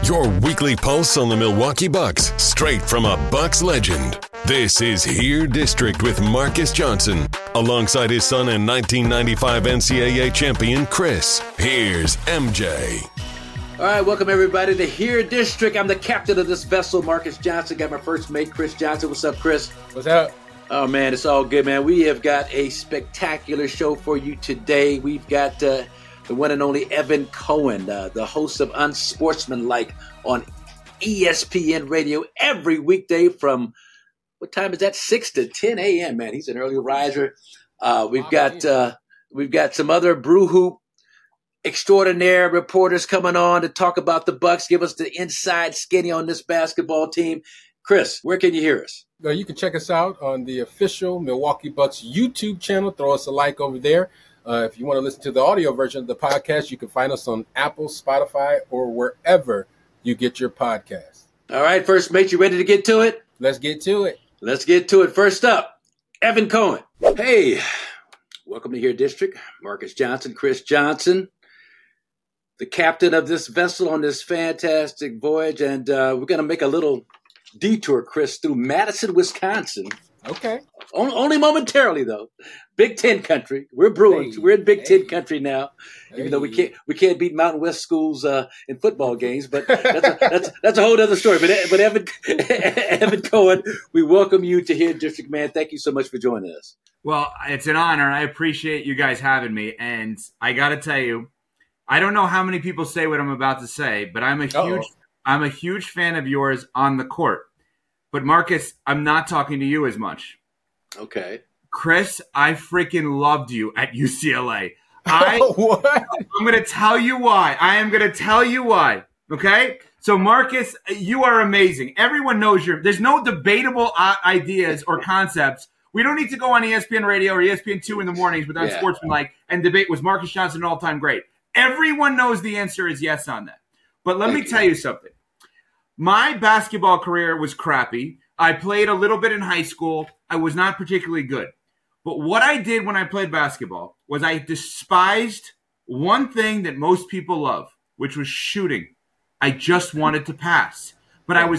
Your weekly pulse on the Milwaukee Bucks, straight from a Bucks legend. This is Here District with Marcus Johnson, alongside his son and 1995 NCAA champion, Chris. Here's MJ. All right, welcome everybody to Here District. I'm the captain of this vessel, Marcus Johnson. Got my first mate, Chris Johnson. What's up, Chris? What's up? Oh, man, it's all good, man. We have got a spectacular show for you today. We've got the one and only Evan Cohen, the host of Unsportsmanlike on ESPN Radio every weekday from, what time is that? 6 to 10 a.m., man. He's an early riser. We've got some other Brew Hoop extraordinaire reporters coming on to talk about the Bucks, give us the inside skinny on this basketball team. Chris, where can you hear us? You can check us out on the official Milwaukee Bucks YouTube channel. Throw us a like over there. If you want to listen to the audio version of the podcast, you can find us on Apple, Spotify, or wherever you get your podcasts. All right, first mate, you ready to get to it? Let's get to it. Let's get to it. First up, Evan Cohen. Hey, welcome to Here District. Marcus Johnson, Chris Johnson, the captain of this vessel on this fantastic voyage. And we're going to make a little detour, Chris, through Madison, Wisconsin. Okay. Only momentarily, though. Big Ten country. We're Bruins. We're in Big Ten country now. Even though we can't beat Mountain West schools in football games, but that's a whole other story. But Evan Cohen, we welcome you to Here District, man. Thank you so much for joining us. Well, it's an honor. I appreciate you guys having me, and I got to tell you, I don't know how many people say what I'm about to say, but I'm a huge fan of yours on the court. But Marcus, I'm not talking to you as much. Okay. Chris, I freaking loved you at UCLA. What? I'm going to tell you why. I am going to tell you why. Okay? So Marcus, you are amazing. Everyone knows there's no debatable ideas or concepts. We don't need to go on ESPN Radio or ESPN2 in the mornings with Unsportsmanlike and debate, was Marcus Johnson an all-time great? Everyone knows the answer is yes on that. But let me tell you something. My basketball career was crappy. I played a little bit in high school. I was not particularly good. But what I did when I played basketball was I despised one thing that most people love, which was shooting. I just wanted to pass. But I'm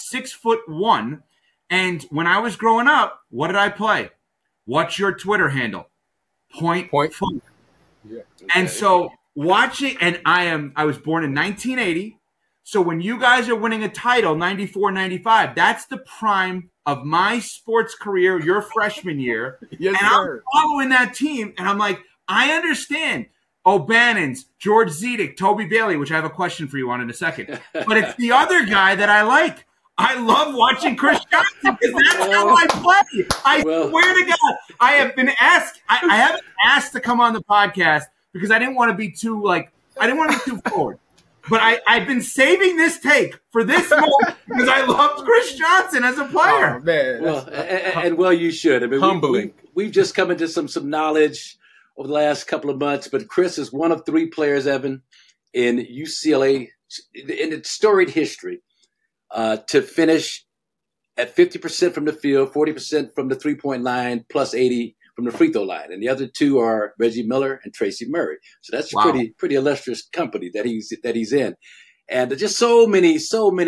6'1", and when I was growing up, what did I play? What's your Twitter handle? Point. Yeah. And so watching, and I was born in 1980. So when you guys are winning a title, 94, 95, that's the prime of my sports career, your freshman year. Yes, and sir. I'm following that team, and I'm like, I understand O'Bannon's, George Zedek, Toby Bailey, which I have a question for you on in a second. But it's the other guy that I like. I love watching Chris Johnson because that's how I play. I swear to God, I have been asked. I haven't asked to come on the podcast because I didn't want to be too forward. But I've been saving this take for this moment because I loved Chris Johnson as a player. Oh, man. Well, you should. I mean, humbling. We've just come into some knowledge over the last couple of months, but Chris is one of three players, Evan, in UCLA, in its storied history, to finish at 50% from the field, 40% from the three-point line, plus 80 from the free throw line, and the other two are Reggie Miller and Tracy Murray. So that's pretty illustrious company that he's in, and just so many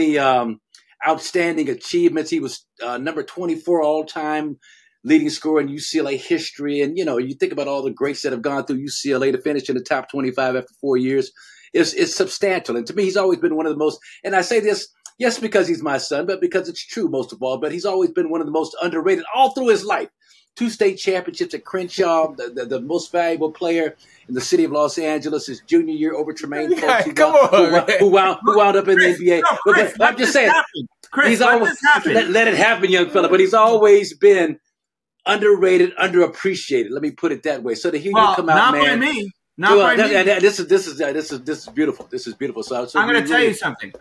outstanding achievements. He was number 24 all time leading scorer in UCLA history, and you think about all the greats that have gone through UCLA to finish in the top 25 after 4 years. It's substantial, and to me, he's always been one of the most. And I say this. Yes, because he's my son, but because it's true most of all. But he's always been one of the most underrated all through his life. 2 state championships at Crenshaw, the most valuable player in the city of Los Angeles, his junior year over Tremaine Folks, who wound up in the NBA. Chris, but I'm just saying, Chris, he's always let it happen, young fella. But he's always been underrated, underappreciated. Let me put it that way. So to hear you come out, man, not by me. And this is beautiful. This is beautiful. So I'm going to tell you something.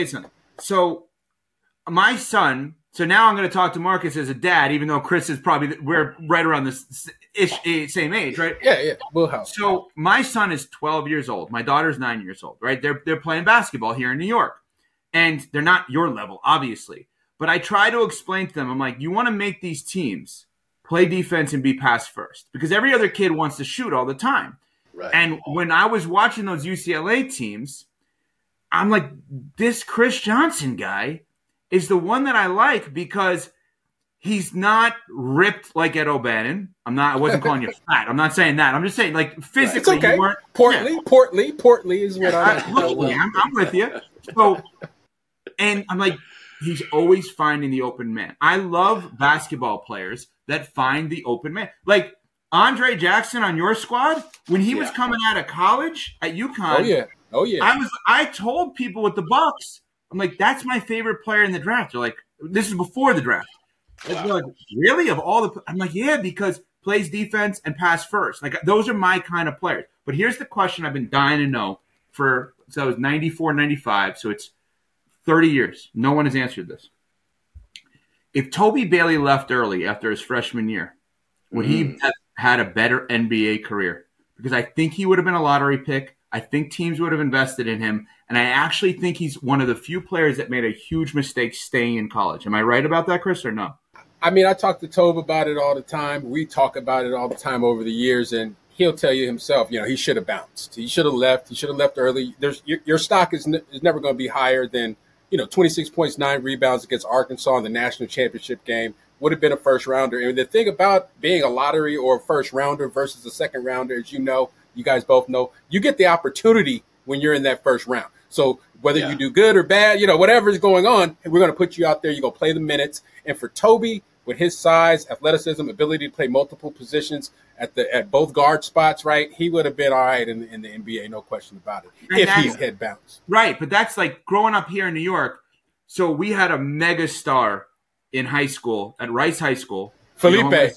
So my son. So now I'm going to talk to Marcus as a dad, even though Chris is we're right around this same age, right? Yeah. Wheelhouse. So my son is 12 years old. My daughter's 9 years old, right? They're playing basketball here in New York. And they're not your level, obviously. But I try to explain to them, I'm like, you want to make these teams play defense and be pass first. Because every other kid wants to shoot all the time. Right. And when I was watching those UCLA teams, I'm like, this Chris Johnson guy is the one that I like because he's not ripped like Ed O'Bannon. I wasn't calling you fat. I'm not saying that. I'm just saying, like, physically, it's okay. You weren't. Portly is what I'm with you. So, and I'm like, he's always finding the open man. I love basketball players that find the open man. Like Andre Jackson on your squad, when he was coming out of college at UConn. Oh yeah. I told people with the Bucks, I'm like, that's my favorite player in the draft. They're like, this is before the draft. They're like, really? Of all the, I'm like, yeah, because plays defense and pass first. Like, those are my kind of players. But here's the question I've been dying to know so it was 94, 95. So it's 30 years. No one has answered this. If Toby Bailey left early after his freshman year, would he have had a better NBA career? Because I think he would have been a lottery pick. I think teams would have invested in him. And I actually think he's one of the few players that made a huge mistake staying in college. Am I right about that, Chris, or no? I mean, I talk to Tobe about it all the time. We talk about it all the time over the years, and he'll tell you himself, he should have bounced. He should have left. He should have left early. Your stock is never going to be higher than, 26 points, 9 rebounds against Arkansas in the national championship game. Would have been a first rounder. And the thing about being a lottery or a first rounder versus a second rounder, as you guys both know, you get the opportunity when you're in that first round. So whether you do good or bad, whatever is going on, we're going to put you out there. You're going to play the minutes. And for Toby, with his size, athleticism, ability to play multiple positions at both guard spots, right, he would have been all right in the NBA, no question about it, if he's head bounce. Right, but that's like growing up here in New York. So we had a mega star in high school, at Rice High School. Felipe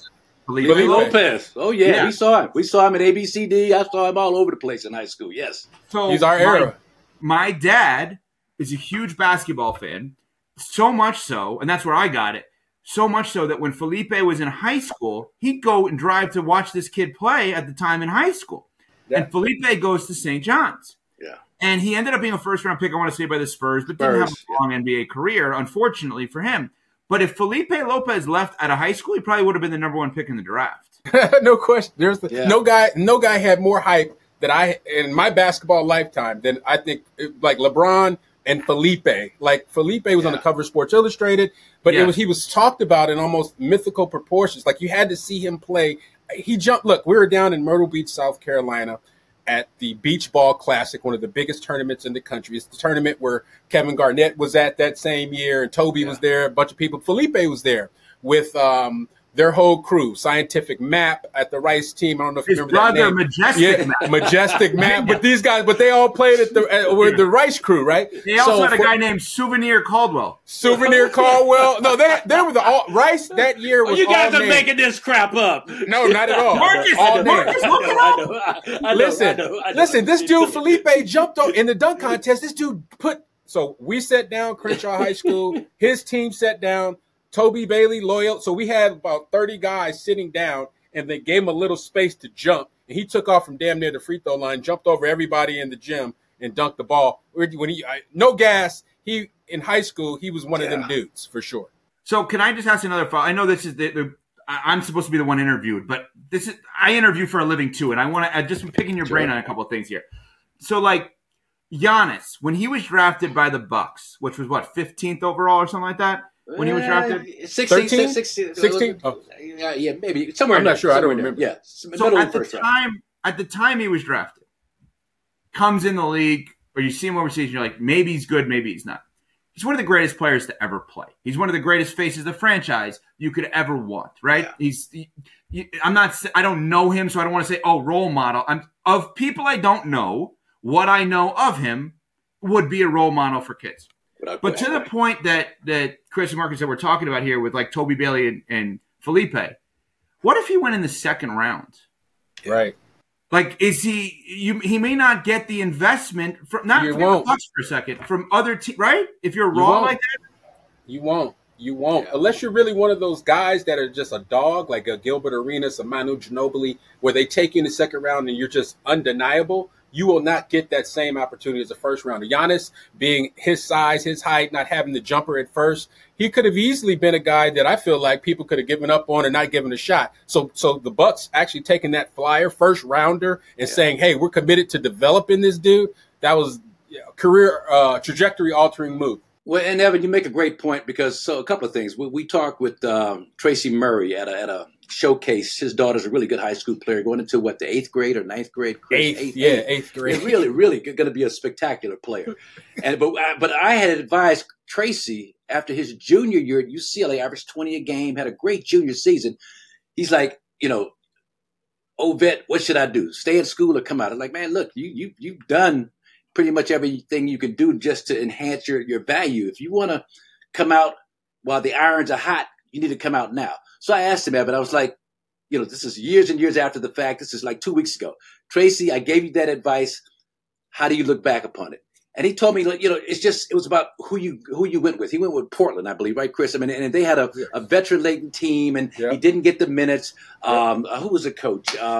Lopez. Oh, yeah, we saw him. We saw him at ABCD. I saw him all over the place in high school, yes. So he's our era. My dad is a huge basketball fan, so much so, and that's where I got it, so much so that when Felipe was in high school, he'd go and drive to watch this kid play at the time in high school. Yeah. And Felipe goes to St. John's. Yeah. And he ended up being a first-round pick, I want to say, by the Spurs, but didn't have a long NBA career, unfortunately for him. But if Felipe Lopez left out of high school, he probably would have been the number one pick in the draft. No question. No guy had more hype that I in my basketball lifetime than I think like LeBron and Felipe. Like Felipe was on the cover of Sports Illustrated, but he was talked about in almost mythical proportions. Like you had to see him play. He jumped. Look, we were down in Myrtle Beach, South Carolina, at the Beach Ball Classic, one of the biggest tournaments in the country. It's the tournament where Kevin Garnett was at that same year, and Toby was there, a bunch of people. Felipe was there with their whole crew, Scientific Map at the Rice team. I don't know if you remember that name. Majestic Map. Majestic Map. But these guys, they all played with the Rice crew, right? They also had a guy named Souvenir Caldwell. Souvenir Caldwell. No, they were the Rice that year was. You guys are making this crap up. No, not at all. Listen. This dude Felipe jumped on in the dunk contest. This dude So we sat down, Crenshaw High School. His team sat down. Toby Bailey, loyal. So we had about 30 guys sitting down, and they gave him a little space to jump. And he took off from damn near the free throw line, jumped over everybody in the gym, and dunked the ball. No gas. He in high school, he was one of them dudes for sure. So can I just ask another follow? I know this is I'm supposed to be the one interviewed, but I interview for a living too, and I want to just picking your brain on a couple of things here. So like Giannis, when he was drafted by the Bucks, which was 15th overall or something like that. When he was drafted? 16? Oh. Yeah, maybe. Somewhere. I'm not sure. I don't remember. Yeah. So at the time he was drafted, comes in the league, or you see him overseas, and you're like, maybe he's good, maybe he's not. He's one of the greatest players to ever play. He's one of the greatest faces of the franchise you could ever want, right? Yeah. I don't know him, so I don't want to say, role model. Of people I don't know, what I know of him would be a role model for kids. But to the point that Chris and Marcus that we're talking about here with like Toby Bailey and Felipe, what if he went in the second round? Right. Like, is he may not get the investment from not from the Bucks for a second, from other teams, right? If you're wrong like that, you won't. Unless you're really one of those guys that are just a dog, like a Gilbert Arenas, a Manu Ginobili, where they take you in the second round and you're just undeniable. You will not get that same opportunity as a first rounder. Giannis, being his size, his height, not having the jumper at first, he could have easily been a guy that I feel like people could have given up on and not given a shot. So the Bucks actually taking that flyer, first rounder, and saying, hey, we're committed to developing this dude. That was career trajectory altering move. Well, and Evan, you make a great point because a couple of things. We talked with Tracy Murray at a showcase. His daughter's a really good high school player going into the 8th grade or 9th grade? Eighth grade. Really, really going to be a spectacular player. But I had advised Tracy after his junior year at UCLA, averaged 20 a game, had a great junior season. He's like, oh, vet, what should I do? Stay in school or come out? I'm like, man, look, you've done pretty much everything you can do just to enhance your value. If you want to come out while the irons are hot, you need to come out now. So I asked him, Evan, I was like, this is years and years after the fact. This is like 2 weeks ago. Tracy, I gave you that advice. How do you look back upon it? And he told me, it was about who you went with. He went with Portland, I believe, right, Chris? I mean, and they had a veteran-laden team, and he didn't get the minutes. Who was the coach? Rick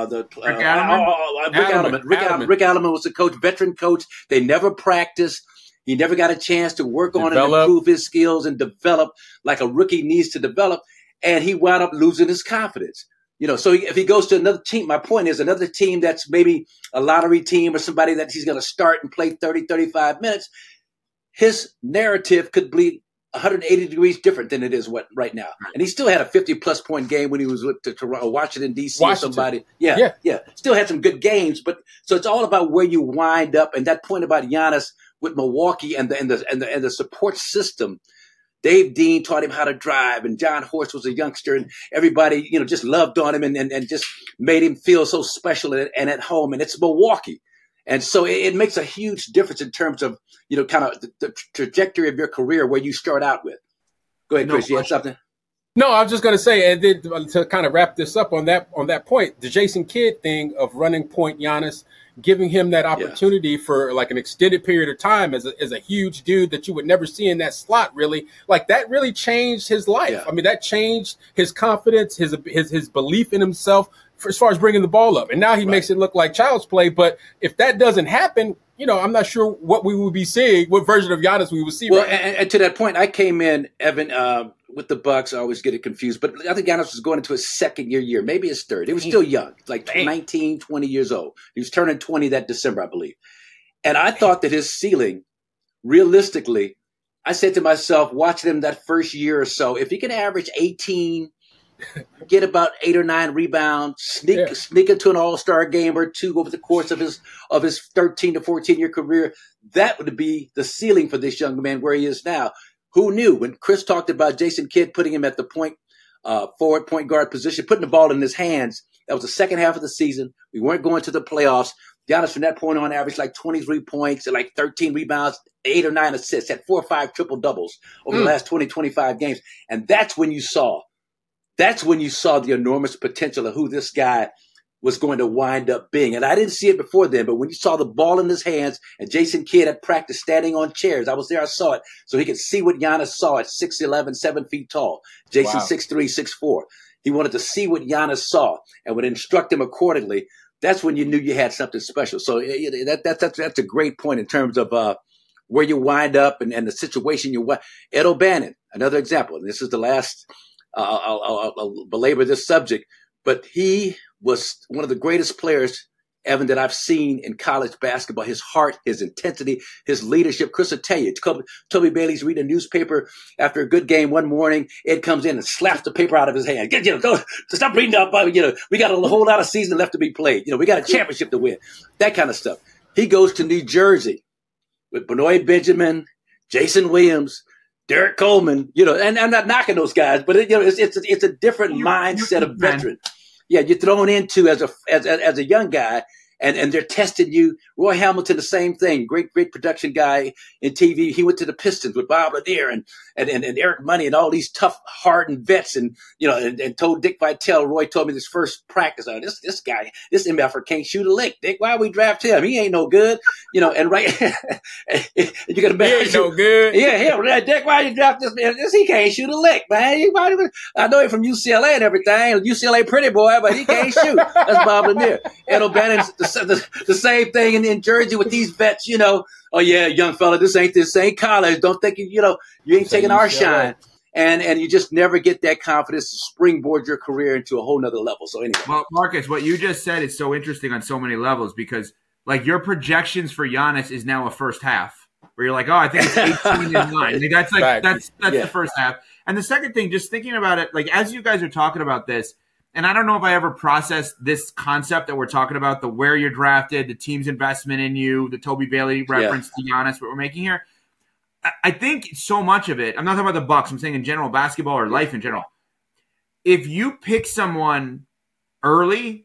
Alderman. Rick Alderman was the coach, veteran coach. They never practiced. He never got a chance to work on and improve his skills and develop like a rookie needs to develop. And he wound up losing his confidence. So if he goes to another team, my point is another team that's maybe a lottery team or somebody that he's going to start and play 30, 35 minutes, his narrative could be 180 degrees different than it is right now. And he still had a 50-plus point game when he was with Washington, D.C. or somebody. Yeah. Still had some good games. But so it's all about where you wind up. And that point about Giannis with Milwaukee and the support system. Dave Dean taught him how to drive, and John Horst was a youngster, and everybody, just loved on him and just made him feel so special and at home. And it's Milwaukee. And so it makes a huge difference in terms of, kind of the trajectory of your career where you start out with. Go ahead, Chris. You had something? No, I was just going to say, and then to kind of wrap this up on that point, the Jason Kidd thing of running point Giannis, giving him that opportunity for like an extended period of time as a huge dude that you would never see in that slot, really, like that really changed his life. Yeah. I mean, that changed his confidence, his belief in himself as far as bringing the ball up. And now he makes it look like child's play. But if that doesn't happen, I'm not sure what we would be seeing, what version of Giannis we would see. Well, and to that point, I came in, Evan, with the Bucks. I always get it confused. But I think Giannis was going into his second year, maybe his third. He was still young, like 19, 20 years old. He was turning 20 that December, I believe. And I thought that his ceiling, realistically, I said to myself, watching him that first year or so, if he can average 18, get about 8 or 9 rebounds, sneak into an all-star game or two over the course of his 13 to 14-year career, that would be the ceiling for this young man where he is now. Who knew? When Chris talked about Jason Kidd putting him at the forward point guard position, putting the ball in his hands, that was the second half of the season. We weren't going to the playoffs. Giannis from that point on averaged like 23 points and like 13 rebounds, 8 or 9 assists, had 4 or 5 triple-doubles over the last 20, 25 games. And that's when you saw the enormous potential of who this guy was going to wind up being. And I didn't see it before then, but when you saw the ball in his hands and Jason Kidd at practice standing on chairs, I was there, I saw it, so he could see what Giannis saw at 6'11", 7 feet tall. Jason 6'3", 6'4". He wanted to see what Giannis saw and would instruct him accordingly. That's when you knew you had something special. So that's a great point in terms of where you wind up and the situation you wind. Ed O'Bannon, another example. And this is the last, I'll belabor this subject, but he was one of the greatest players, Evan, that I've seen in college basketball. His heart, his intensity, his leadership. Chris will tell you, Toby Bailey's reading a newspaper after a good game one morning. Ed comes in and slaps the paper out of his hand. Stop reading up. We got a whole lot of season left to be played. We got a championship to win. That kind of stuff. He goes to New Jersey with Benoit Benjamin, Jason Williams, Derek Coleman. And I'm not knocking those guys, but it's a different mindset of veteran. Yeah, you're thrown into as a young guy, and they're testing you. Roy Hamilton, the same thing. Great production guy in TV. He went to the Pistons with Bob Lanier and Eric Money and all these tough, hardened vets. And told Dick Vitale. Roy told me this first practice. This guy, this MFer can't shoot a lick. Dick, why we draft him? He ain't no good. And right, you're gonna bet he ain't no good. Yeah, Dick, why you draft this man? He can't shoot a lick, man. I know him from UCLA and everything. UCLA pretty boy, but he can't shoot. That's Bob Lanier. Ed O'Bannon's the same thing in Jersey with these vets. Oh yeah, young fella, this ain't college. Don't think you ain't taking our shine. And you just never get that confidence to springboard your career into a whole nother level. So anyway. Well, Marcus, what you just said is so interesting on so many levels because like your projections for Giannis is now a first half where you're like, oh, I think it's 18 and 9. Like, that's the first half. And the second thing, just thinking about it, like as you guys are talking about this, and I don't know if I ever processed this concept that we're talking about, the where you're drafted, the team's investment in you, the Toby Bailey reference to Giannis, what we're making here. I think so much of it, I'm not talking about the Bucks, I'm saying in general, basketball or life in general. If you pick someone early,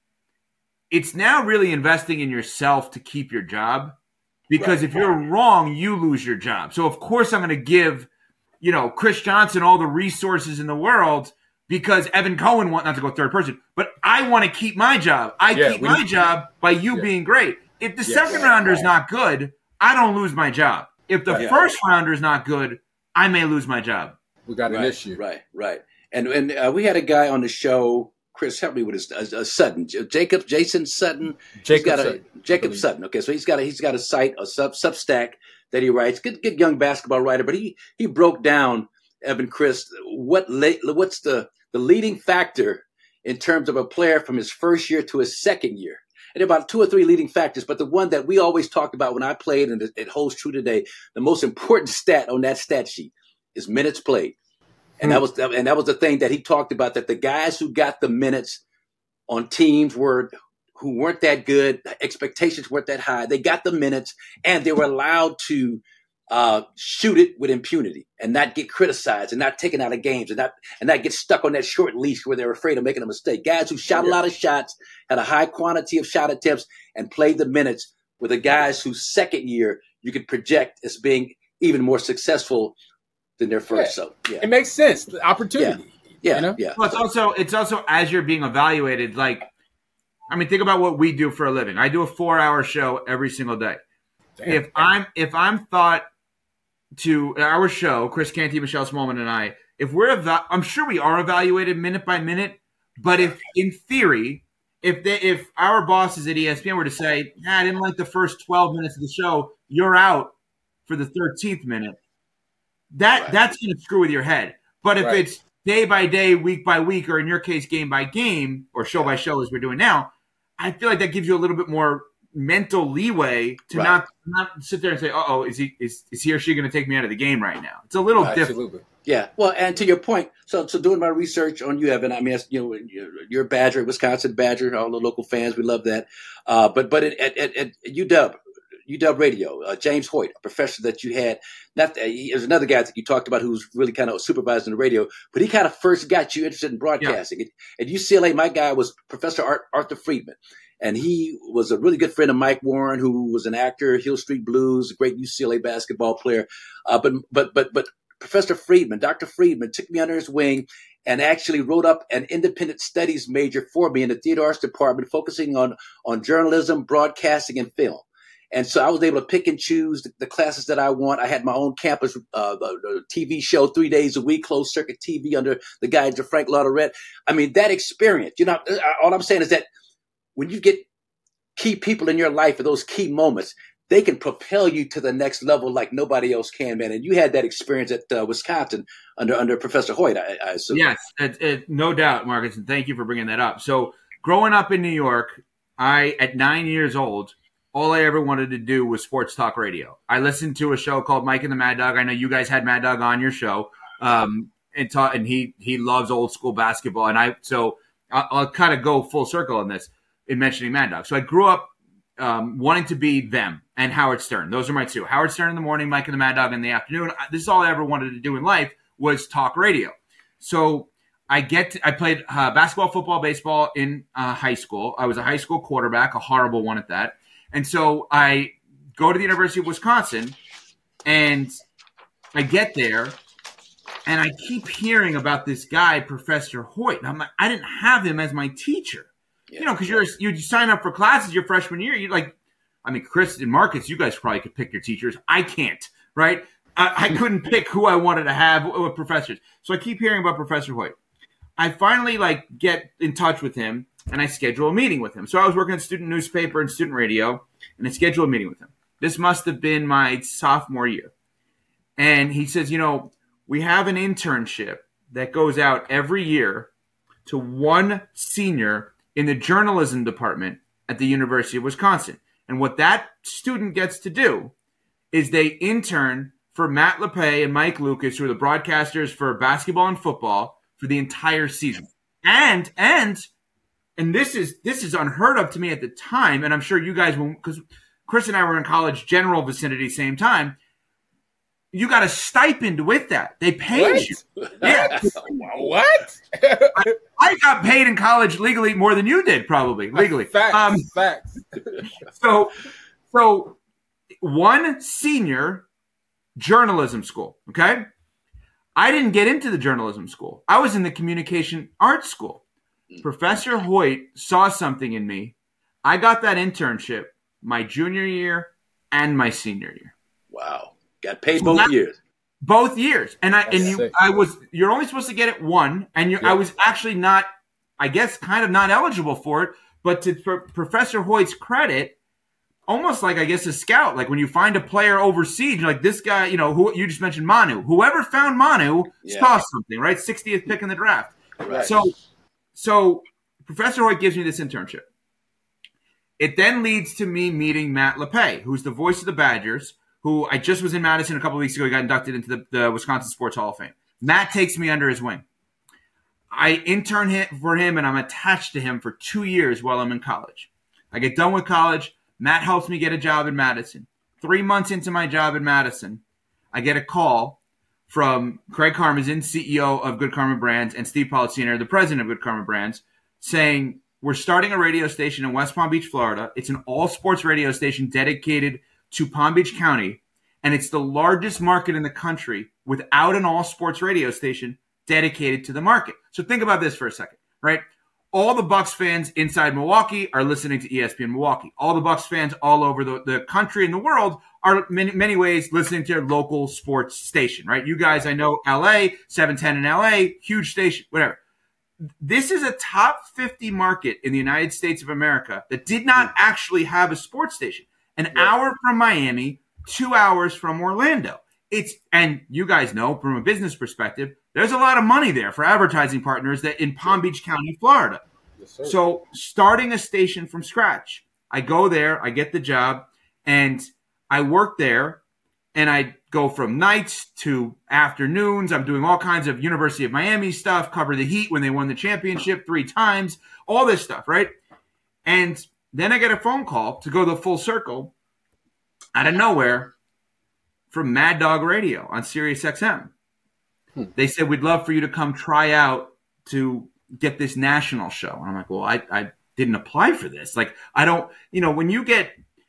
it's now really investing in yourself to keep your job. Because if you're wrong, you lose your job. So, of course, I'm going to give, Chris Johnson all the resources in the world because Evan Cohen wants not to go third person. But I want to keep my job. I keep my job by you being great. If the second rounder is not good, I don't lose my job. If the first rounder is not good, I may lose my job. We got an issue. Right. And we had a guy on the show, Chris, help me with his Sutton, Jason Sutton. Jacob Sutton. Okay, so he's got a site, a Substack that he writes. Good young basketball writer, but he broke down, Evan, Chris, what's the leading factor in terms of a player from his first year to his second year. And about 2 or 3 leading factors, but the one that we always talked about when I played, and it holds true today, the most important stat on that stat sheet is minutes played. And that was the thing that he talked about, that the guys who got the minutes on teams who weren't that good, expectations weren't that high, they got the minutes and they were allowed to shoot it with impunity and not get criticized and not taken out of games and not get stuck on that short leash where they're afraid of making a mistake. Guys who shot a lot of shots, had a high quantity of shot attempts, and played the minutes were the guys whose second year you could project as being even more successful than their first. So it makes sense. The opportunity. Yeah. Well, it's also as you're being evaluated. Like, I mean, think about what we do for a living. I do a 4-hour show every single day. Damn. If I'm thought to our show, Chris Canty, Michelle Smallman, and I, if I'm sure we are evaluated minute by minute. But if in theory, if our bosses at ESPN were to say, I didn't like the first 12 minutes of the show, you're out for the 13th minute. That's going to screw with your head. But if it's day by day, week by week, or in your case, game by game, or show by show as we're doing now, I feel like that gives you a little bit more mental leeway to not sit there and say, is he or she going to take me out of the game right now? It's a little different. Yeah. Well, and to your point, so doing my research on you, Evan, I mean, you're a Badger, Wisconsin Badger, all the local fans, we love that. But at UW Radio, James Hoyt, a professor that you had, there's another guy that you talked about who's really kind of supervising the radio, but he kind of first got you interested in broadcasting. Yeah. At UCLA, my guy was Professor Arthur Friedman, and he was a really good friend of Mike Warren, who was an actor, Hill Street Blues, a great UCLA basketball player. But Professor Friedman, Dr. Friedman, took me under his wing and actually wrote up an independent studies major for me in the theater arts department, focusing on journalism, broadcasting, and film. And so I was able to pick and choose the classes that I want. I had my own campus TV show 3 days a week, closed circuit TV under the guidance of Frank Lauderette. I mean, that experience, all I'm saying is that when you get key people in your life at those key moments, they can propel you to the next level like nobody else can, man. And you had that experience at Wisconsin under Professor Hoyt, I assume. Yes, no doubt, Marcus, and thank you for bringing that up. So growing up in New York, at 9 years old, all I ever wanted to do was sports talk radio. I listened to a show called Mike and the Mad Dog. I know you guys had Mad Dog on your show, and he loves old school basketball. And I'll kind of go full circle on this in mentioning Mad Dog. So I grew up wanting to be them and Howard Stern. Those are my two. Howard Stern in the morning, Mike and the Mad Dog in the afternoon. This is all I ever wanted to do in life was talk radio. So I played basketball, football, baseball in high school. I was a high school quarterback, a horrible one at that. And so I go to the University of Wisconsin, and I get there, and I keep hearing about this guy, Professor Hoyt. And I'm like, I didn't have him as my teacher. Yeah. Because you sign up for classes your freshman year. You're like, I mean, Chris and Marcus, you guys probably could pick your teachers. I can't, right? I couldn't pick who I wanted to have with professors. So I keep hearing about Professor Hoyt. I finally get in touch with him, and I schedule a meeting with him. So I was working at student newspaper and student radio, and I scheduled a meeting with him. This must have been my sophomore year. And he says, we have an internship that goes out every year to one senior in the journalism department at the University of Wisconsin. And what that student gets to do is they intern for Matt LePay and Mike Lucas, who are the broadcasters for basketball and football, for the entire season. And this is unheard of to me at the time, and I'm sure you guys will, because Chris and I were in college, general vicinity, same time. You got a stipend with that. They paid you. Yeah. What? I got paid in college legally more than you did, probably legally. Facts. So one senior journalism school. Okay, I didn't get into the journalism school. I was in the communication arts school. Professor Hoyt saw something in me. I got that internship my junior year and my senior year. Wow. Got paid both years. Both years. You're only supposed to get it one, and I was actually not, I guess, kind of not eligible for it. But to Professor Hoyt's credit, almost like, I guess, a scout, like when you find a player overseas, you're like, this guy, who you just mentioned, Manu. Whoever found Manu saw something, right? 60th pick in the draft. Right. So Professor Hoyt gives me this internship. It then leads to me meeting Matt LePay, who's the voice of the Badgers, who I just was in Madison a couple of weeks ago. He got inducted into the Wisconsin Sports Hall of Fame. Matt takes me under his wing. I intern for him, and I'm attached to him for 2 years while I'm in college. I get done with college. Matt helps me get a job in Madison. 3 months into my job in Madison, I get a call from Craig Karmazin, CEO of Good Karma Brands, and Steve Policiner, the president of Good Karma Brands, saying, we're starting a radio station in West Palm Beach, Florida. It's an all-sports radio station dedicated to Palm Beach County, and it's the largest market in the country without an all-sports radio station dedicated to the market. So think about this for a second, right? All the Bucks fans inside Milwaukee are listening to ESPN Milwaukee. All the Bucks fans all over the country and the world are in many ways listening to their local sports station, right? You guys, I know LA, 710 in LA, huge station, whatever. This is a top 50 market in the United States of America that did not actually have a sports station. An hour from Miami, 2 hours from Orlando. And you guys know from a business perspective, there's a lot of money there for advertising partners that in Palm Beach County, Florida. Yes, so starting a station from scratch, I go there, I get the job, and I work there, and I go from nights to afternoons. I'm doing all kinds of University of Miami stuff, cover the Heat when they won the championship 3 times, all this stuff, right? And then I get a phone call to go the full circle out of nowhere from Mad Dog Radio on Sirius XM. They said, we'd love for you to come try out to get this national show. And I'm like, well, I didn't apply for this. Like, I don't, when you get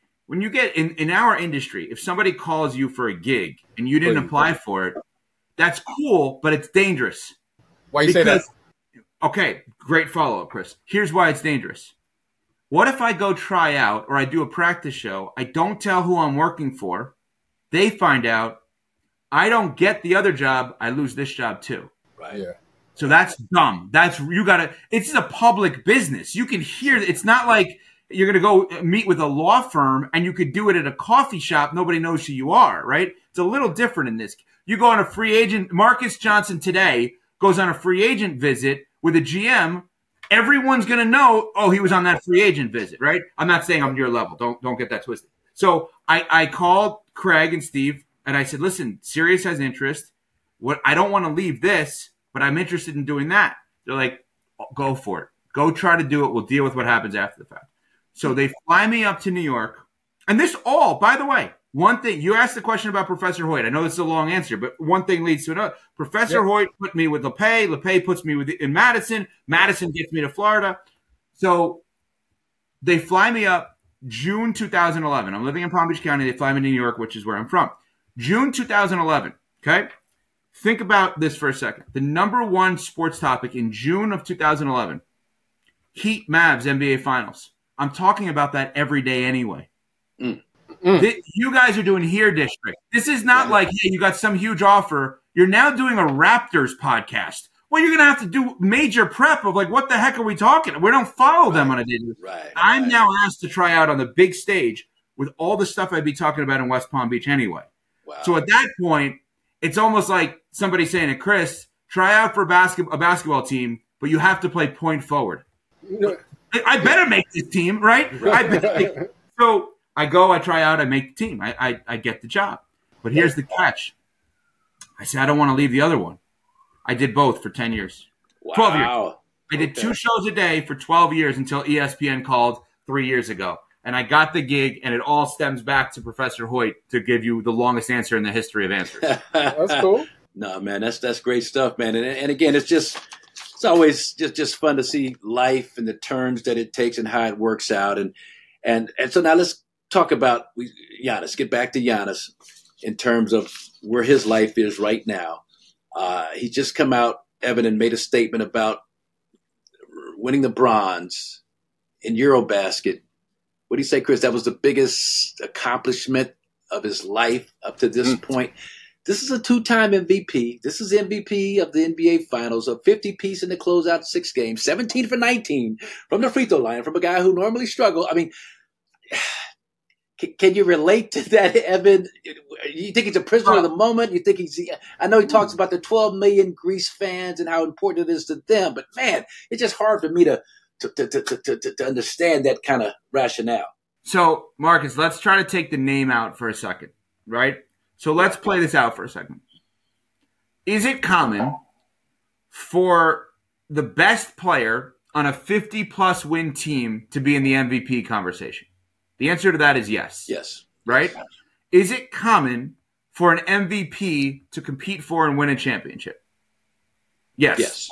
in our industry, if somebody calls you for a gig and you didn't apply for it, that's cool, but it's dangerous. Why you say that? Okay, great follow-up, Chris. Here's why it's dangerous. What if I go try out or I do a practice show, I don't tell who I'm working for, they find out, I don't get the other job, I lose this job too. Right. Yeah. So that's dumb. It's a public business. You can hear, it's not like you're going to go meet with a law firm and you could do it at a coffee shop. Nobody knows who you are, right? It's a little different in this. You go on a free agent, Marcus Johnson today goes on a free agent visit with a GM. Everyone's going to know, oh, he was on that free agent visit, right? I'm not saying I'm your level. Don't get that twisted. So I called Craig and Steve and I said, listen, Sirius has interest. I don't want to leave this, but I'm interested in doing that. They're like, go for it. Go try to do it. We'll deal with what happens after the fact. So they fly me up to New York. And this all, by the way, one thing, you asked the question about Professor Hoyt. I know this is a long answer, but one thing leads to another. Professor Hoyt put me with LePay. LePay puts me in Madison. Madison gets me to Florida. So they fly me up June 2011. I'm living in Palm Beach County. They fly me to New York, which is where I'm from. June 2011, okay? Think about this for a second. The number one sports topic in June of 2011, Heat Mavs NBA Finals. I'm talking about that every day anyway. You guys are doing Here District. This is not like, hey, you got some huge offer. You're now doing a Raptors podcast. Well, you're going to have to do major prep of like, what the heck are we talking? We don't follow them on a daily basis. I'm now asked to try out on the big stage with all the stuff I'd be talking about in West Palm Beach anyway. Wow. So at that point, it's almost like somebody saying to Chris, try out for a basketball team, but you have to play point forward. I better make this team, right? So I go, I try out, I make the team. I get the job. But here's the catch. I said, I don't want to leave the other one. I did both for 10 years. Wow. 12 years. I did 2 shows a day for 12 years until ESPN called 3 years ago. And I got the gig, and it all stems back to Professor Hoyt to give you the longest answer in the history of answers. That's cool. No, man, that's great stuff, man. And again, it's always just fun to see life and the turns that it takes and how it works out. And so now let's talk about Giannis. Get back to Giannis in terms of where his life is right now. He just come out, Evan, and made a statement about winning the bronze in Eurobasket. What do you say, Chris? That was the biggest accomplishment of his life up to this point. This is a 2-time MVP. This is MVP of the NBA Finals, a 50-piece in the closeout 6 games, 17 for 19 from the free throw line, from a guy who normally struggled. I mean, can you relate to that, Evan? You think he's a prisoner of the moment? You think I know he talks about the 12 million Greece fans and how important it is to them, but man, it's just hard for me to understand that kind of rationale. So, Marcus, let's try to take the name out for a second, right? So let's play this out for a second. Is it common for the best player on a 50-plus win team to be in the MVP conversation? The answer to that is yes. Yes. Right? Is it common for an MVP to compete for and win a championship? Yes. Yes.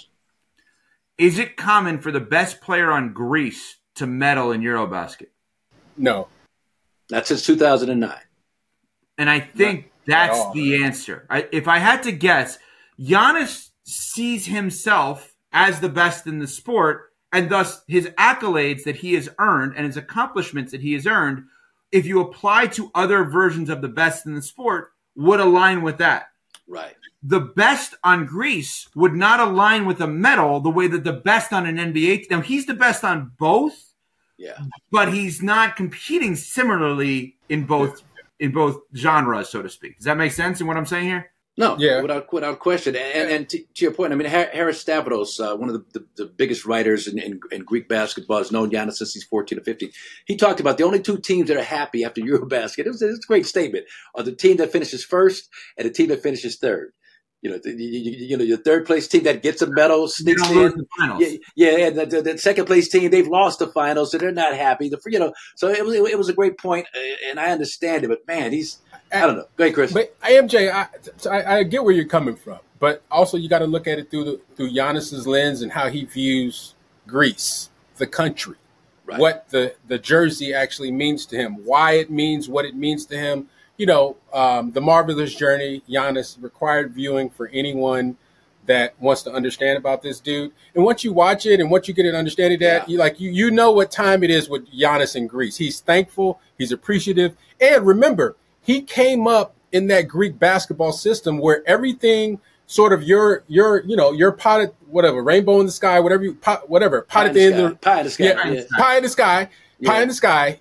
Is it common for the best player on Greece to medal in Eurobasket? No. That's since 2009. And I think that's the answer. If I had to guess, Giannis sees himself as the best in the sport, and thus his accolades that he has earned and his accomplishments that he has earned, if you apply to other versions of the best in the sport, would align with that. Right. The best on Greece would not align with a medal the way that the best on an NBA. Now, he's the best on both, but he's not competing similarly in both genres, so to speak. Does that make sense in what I'm saying here? No, without question. And to your point, I mean, Harris Stavros, one of the biggest writers in Greek basketball, has known Giannis since he's 14 or 15. He talked about the only 2 teams that are happy after Eurobasket. It's a great statement. Are the team that finishes first and the team that finishes third. You know, your third place team that gets a medal sneaks in. The finals. And the second place team, they've lost the finals, so they're not happy. So it was a great point, and I understand it. But man, I don't know. Go ahead, Chris. But MJ, I get where you're coming from, but also you got to look at it through Giannis's lens and how he views Greece, the country, right. What the jersey actually means to him, why it means what it means to him. You know, The Marvelous Journey, Giannis, required viewing for anyone that wants to understand about this dude. And once you watch it and once you get an understanding that, you know what time it is with Giannis in Greece. He's thankful, he's appreciative, and remember, he came up in that Greek basketball system where everything sort of your pot, whatever, rainbow in the sky, pot at the end of pie in the sky, pie in the sky, pie in the sky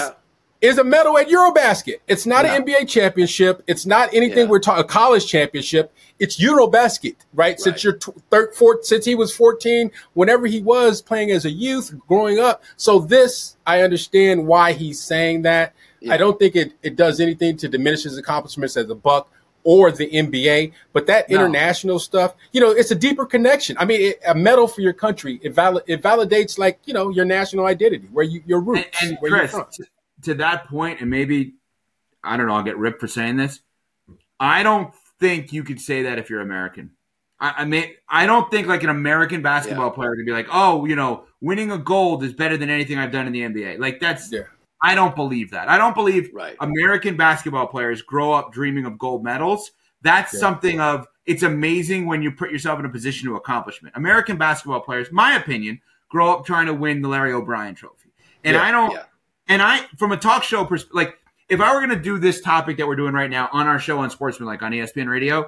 is a medal at Eurobasket. It's not an NBA championship. It's not anything we're talking a college championship. It's Eurobasket, right? Since since he was 14, whenever he was playing as a youth, growing up. So this, I understand why he's saying that. Yeah. I don't think it does anything to diminish his accomplishments as a Buck or the NBA, but that international stuff, it's a deeper connection. I mean, a medal for your country, it validates your national identity, where your roots, and where Chris, you're from. To that point, and maybe, I don't know, I'll get ripped for saying this. I don't think you could say that if you're American. I mean, I don't think like an American basketball player could be like, winning a gold is better than anything I've done in the NBA. Like that's, I don't believe that. I don't believe American basketball players grow up dreaming of gold medals. That's something of, it's amazing when you put yourself in a position to accomplishment. American basketball players, my opinion, grow up trying to win the Larry O'Brien trophy. And from a talk show perspective, like if I were going to do this topic that we're doing right now on our show on Sportsman, like on ESPN Radio,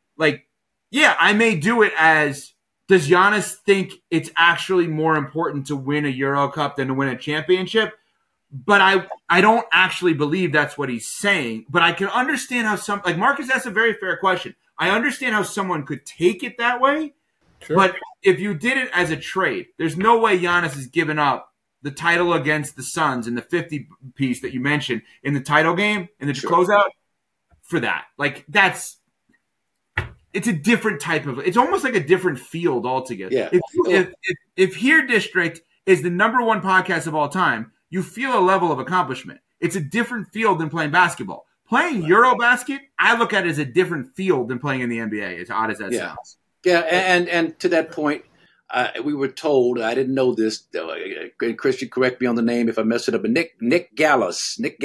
I may do it as, does Giannis think it's actually more important to win a Euro Cup than to win a championship? But I don't actually believe that's what he's saying. But I can understand how Marcus asked a very fair question. I understand how someone could take it that way. Sure. But if you did it as a trade, there's no way Giannis has given up the title against the Suns in the 50 piece that you mentioned in the title game in the closeout for that. Like it's a different type of. It's almost like a different field altogether. Yeah. If Here District is the number one podcast of all time, you feel a level of accomplishment. It's a different field than playing basketball. Playing Eurobasket, I look at it as a different field than playing in the NBA, as odd as that sounds. Yeah, and to that point, we were told, I didn't know this, Chris, you correct me on the name if I mess it up, but Nick Gallos is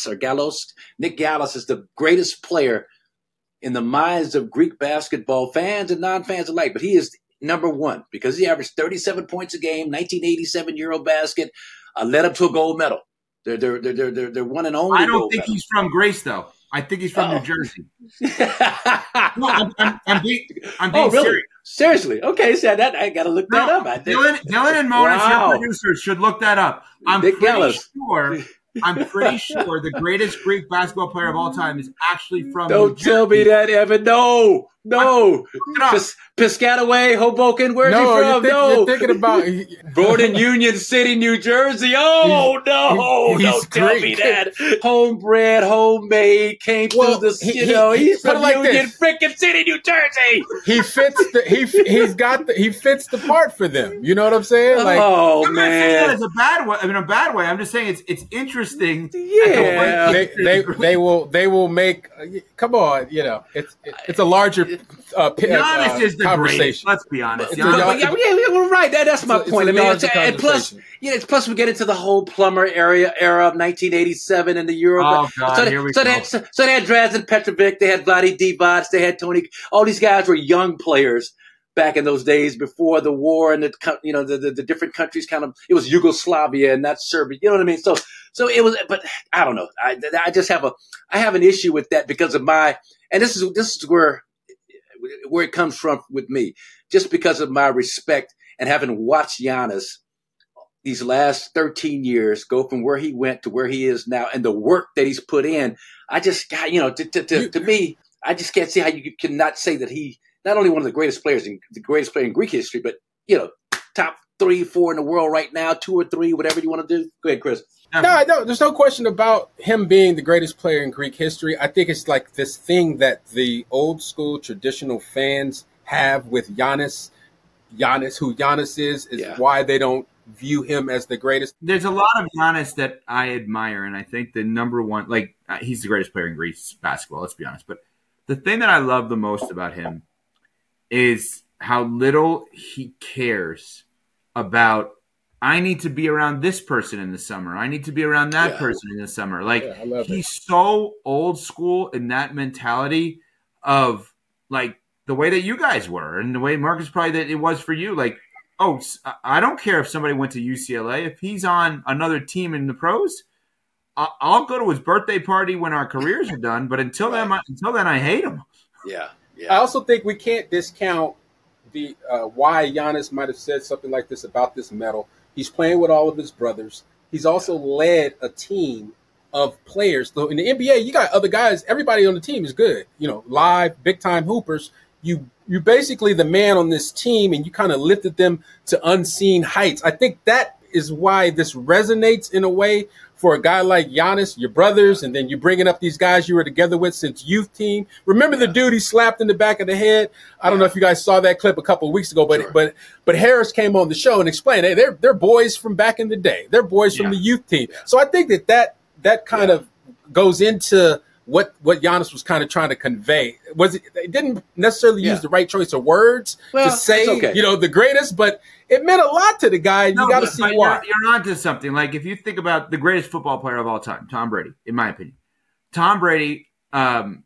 the greatest player in the minds of Greek basketball fans and non-fans alike, but he is number one because he averaged 37 points a game, 1987 Eurobasket, led up to a gold medal. They're one and only. I don't think he's from Grace, though. I think he's from New Jersey. No, I'm being really? serious. Seriously? Okay, so I got to look that up. I think. Dylan and Monas, your producers, should look that up. I'm pretty sure the greatest Greek basketball player of all time is actually from New Jersey. Don't tell me that, Evan. No. Piscataway, Hoboken, where's he from? You're thinking about born in Union City, New Jersey. Oh, don't tell me that. Homebred, homemade, came through the, he's from Union freaking City, New Jersey. He fits he fits the part for them. You know what I'm saying? Like, oh, I'm man. not saying that as a bad way. I mean, a bad way. I'm just saying it's interesting. Yeah. They will make, come on, it's a larger Giannis is the conversation. Greatest. Let's be honest. Yeah, we're right. That's my point. And plus we get into the whole Plummer era of 1987 in the Euro. Oh God, here we go. So they had Drazen Petrovic, they had Vlade Divac, they had Tony. All these guys were young players back in those days before the war and the different countries it was Yugoslavia and not Serbia. You know what I mean? So it was, but I don't know. I just have an issue with that because of and this is where it comes from with me, just because of my respect and having watched Giannis these last 13 years go from where he went to where he is now and the work that he's put in. I just got, to me, I just can't see how you cannot say that he not only one of the greatest players the greatest player in Greek history, but, top 3, 4 in the world right now, 2 or 3, whatever you want to do. Go ahead, Chris. No, there's no question about him being the greatest player in Greek history. I think it's like this thing that the old school traditional fans have with Giannis. Who Giannis is why they don't view him as the greatest. There's a lot of Giannis that I admire, and I think the number one, he's the greatest player in Greece basketball, let's be honest. But the thing that I love the most about him is how little he cares about, I need to be around this person in the summer. I need to be around that person in the summer. He's so old school in that mentality of the way that you guys were and the way Marcus probably that it was for you. I don't care if somebody went to UCLA. If he's on another team in the pros, I'll go to his birthday party when our careers are done. But until then, I hate him. Yeah. I also think we can't discount the why Giannis might have said something like this about this medal. He's playing with all of his brothers. He's also led a team of players. So in the NBA, you got other guys. Everybody on the team is good. Live, big-time hoopers. You're basically the man on this team, and you kind of lifted them to unseen heights. I think that is why this resonates in a way for a guy like Giannis, your brothers, and then you're bringing up these guys you were together with since youth team. Remember the dude he slapped in the back of the head? I don't know if you guys saw that clip a couple of weeks ago, but Harris came on the show and explained, hey, they're boys from back in the day. They're boys from the youth team. Yeah. So I think that kind of goes into what Giannis was kind of trying to convey. It didn't necessarily use the right choice of words to say, the greatest, but it meant a lot to the guy. You got to see why. You're onto something. Like if you think about the greatest football player of all time, Tom Brady, in my opinion. Tom Brady, the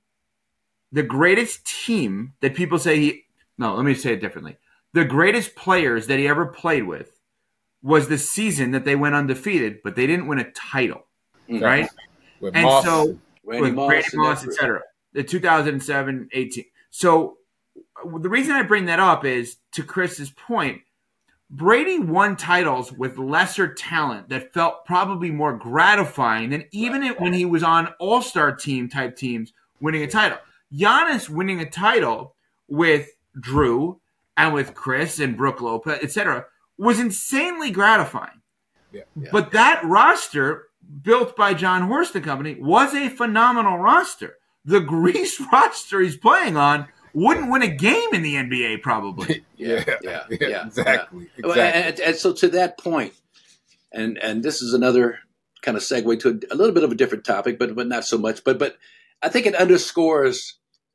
greatest team that people say let me say it differently. The greatest players that he ever played with was the season that they went undefeated, but they didn't win a title, right? With and Moss. so Randy Moss, et cetera, the 2007-18. So the reason I bring that up is, to Chris's point, Brady won titles with lesser talent that felt probably more gratifying than even when he was on all-star team type teams winning a title. Giannis winning a title with Drew and with Chris and Brook Lopez, et cetera, was insanely gratifying. But that roster built by John Horst and company was a phenomenal roster. The Greece roster he's playing on wouldn't win a game in the NBA probably. Exactly. And so to that point, and this is another kind of segue to a little bit of a different topic, but not so much. But I think it underscores,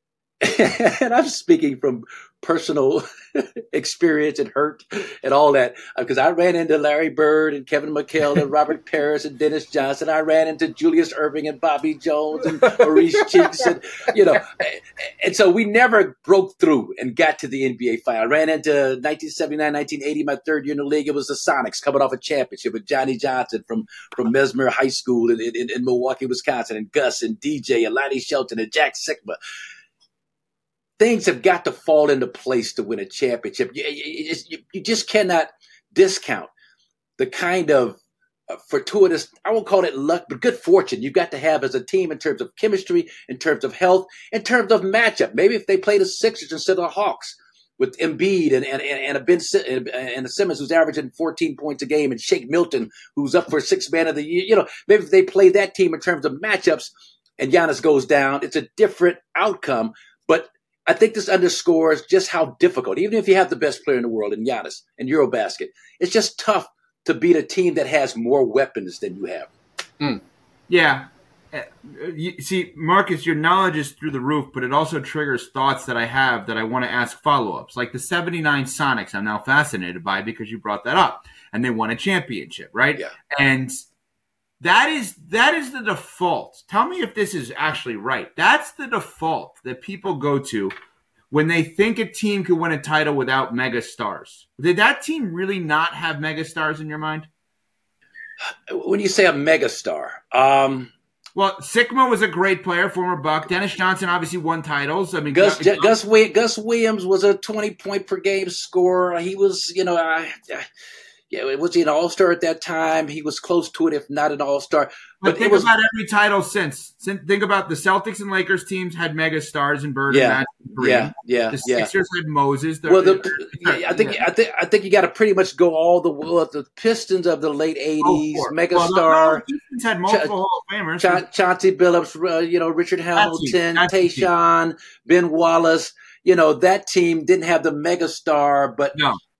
and I'm speaking from personal experience and hurt and all that, because I ran into Larry Bird and Kevin McHale and Robert Parrish and Dennis Johnson. I ran into Julius Erving and Bobby Jones and Maurice Cheeks, and and so we never broke through and got to the NBA final. I ran into 1979, 1980, my third year in the league. It was the Sonics coming off a championship with Johnny Johnson from Mesmer High School in Milwaukee, Wisconsin, and Gus and DJ and Lonnie Shelton and Jack Sikma. Things have got to fall into place to win a championship. You just cannot discount the kind of fortuitous, I won't call it luck, but good fortune you've got to have as a team in terms of chemistry, in terms of health, in terms of matchup. Maybe if they play the Sixers instead of the Hawks with Embiid and a Simmons who's averaging 14 points a game, and Shake Milton who's up for Sixth Man of the Year. Maybe if they play that team in terms of matchups and Giannis goes down, it's a different outcome. But I think this underscores just how difficult, even if you have the best player in the world in Giannis and Eurobasket, it's just tough to beat a team that has more weapons than you have. Yeah. See, Marcus, your knowledge is through the roof, but it also triggers thoughts that I have that I want to ask follow-ups. Like the 79 Sonics I'm now fascinated by because you brought that up. And they won a championship, right? Yeah. And that is the default. Tell me if this is actually right. That's the default that people go to when they think a team could win a title without mega stars. Did that team really not have mega stars in your mind? When you say a mega star, well, Sikma was a great player, former Buck. Dennis Johnson obviously won titles. I mean, Gus Williams was a 20-point per game scorer. He was, was he an all-star at that time? He was close to it, if not an all-star. But think about every title since. Think about the Celtics and Lakers teams had mega stars in Bird and Magic and Green. The Sixers had Moses. I think you got to pretty much go all the Pistons of the late '80s, megastar. The Pistons had multiple Hall of Famers. Chauncey Billups, Richard Hamilton, Tayshaun, Ben Wallace. That team didn't have the megastar, but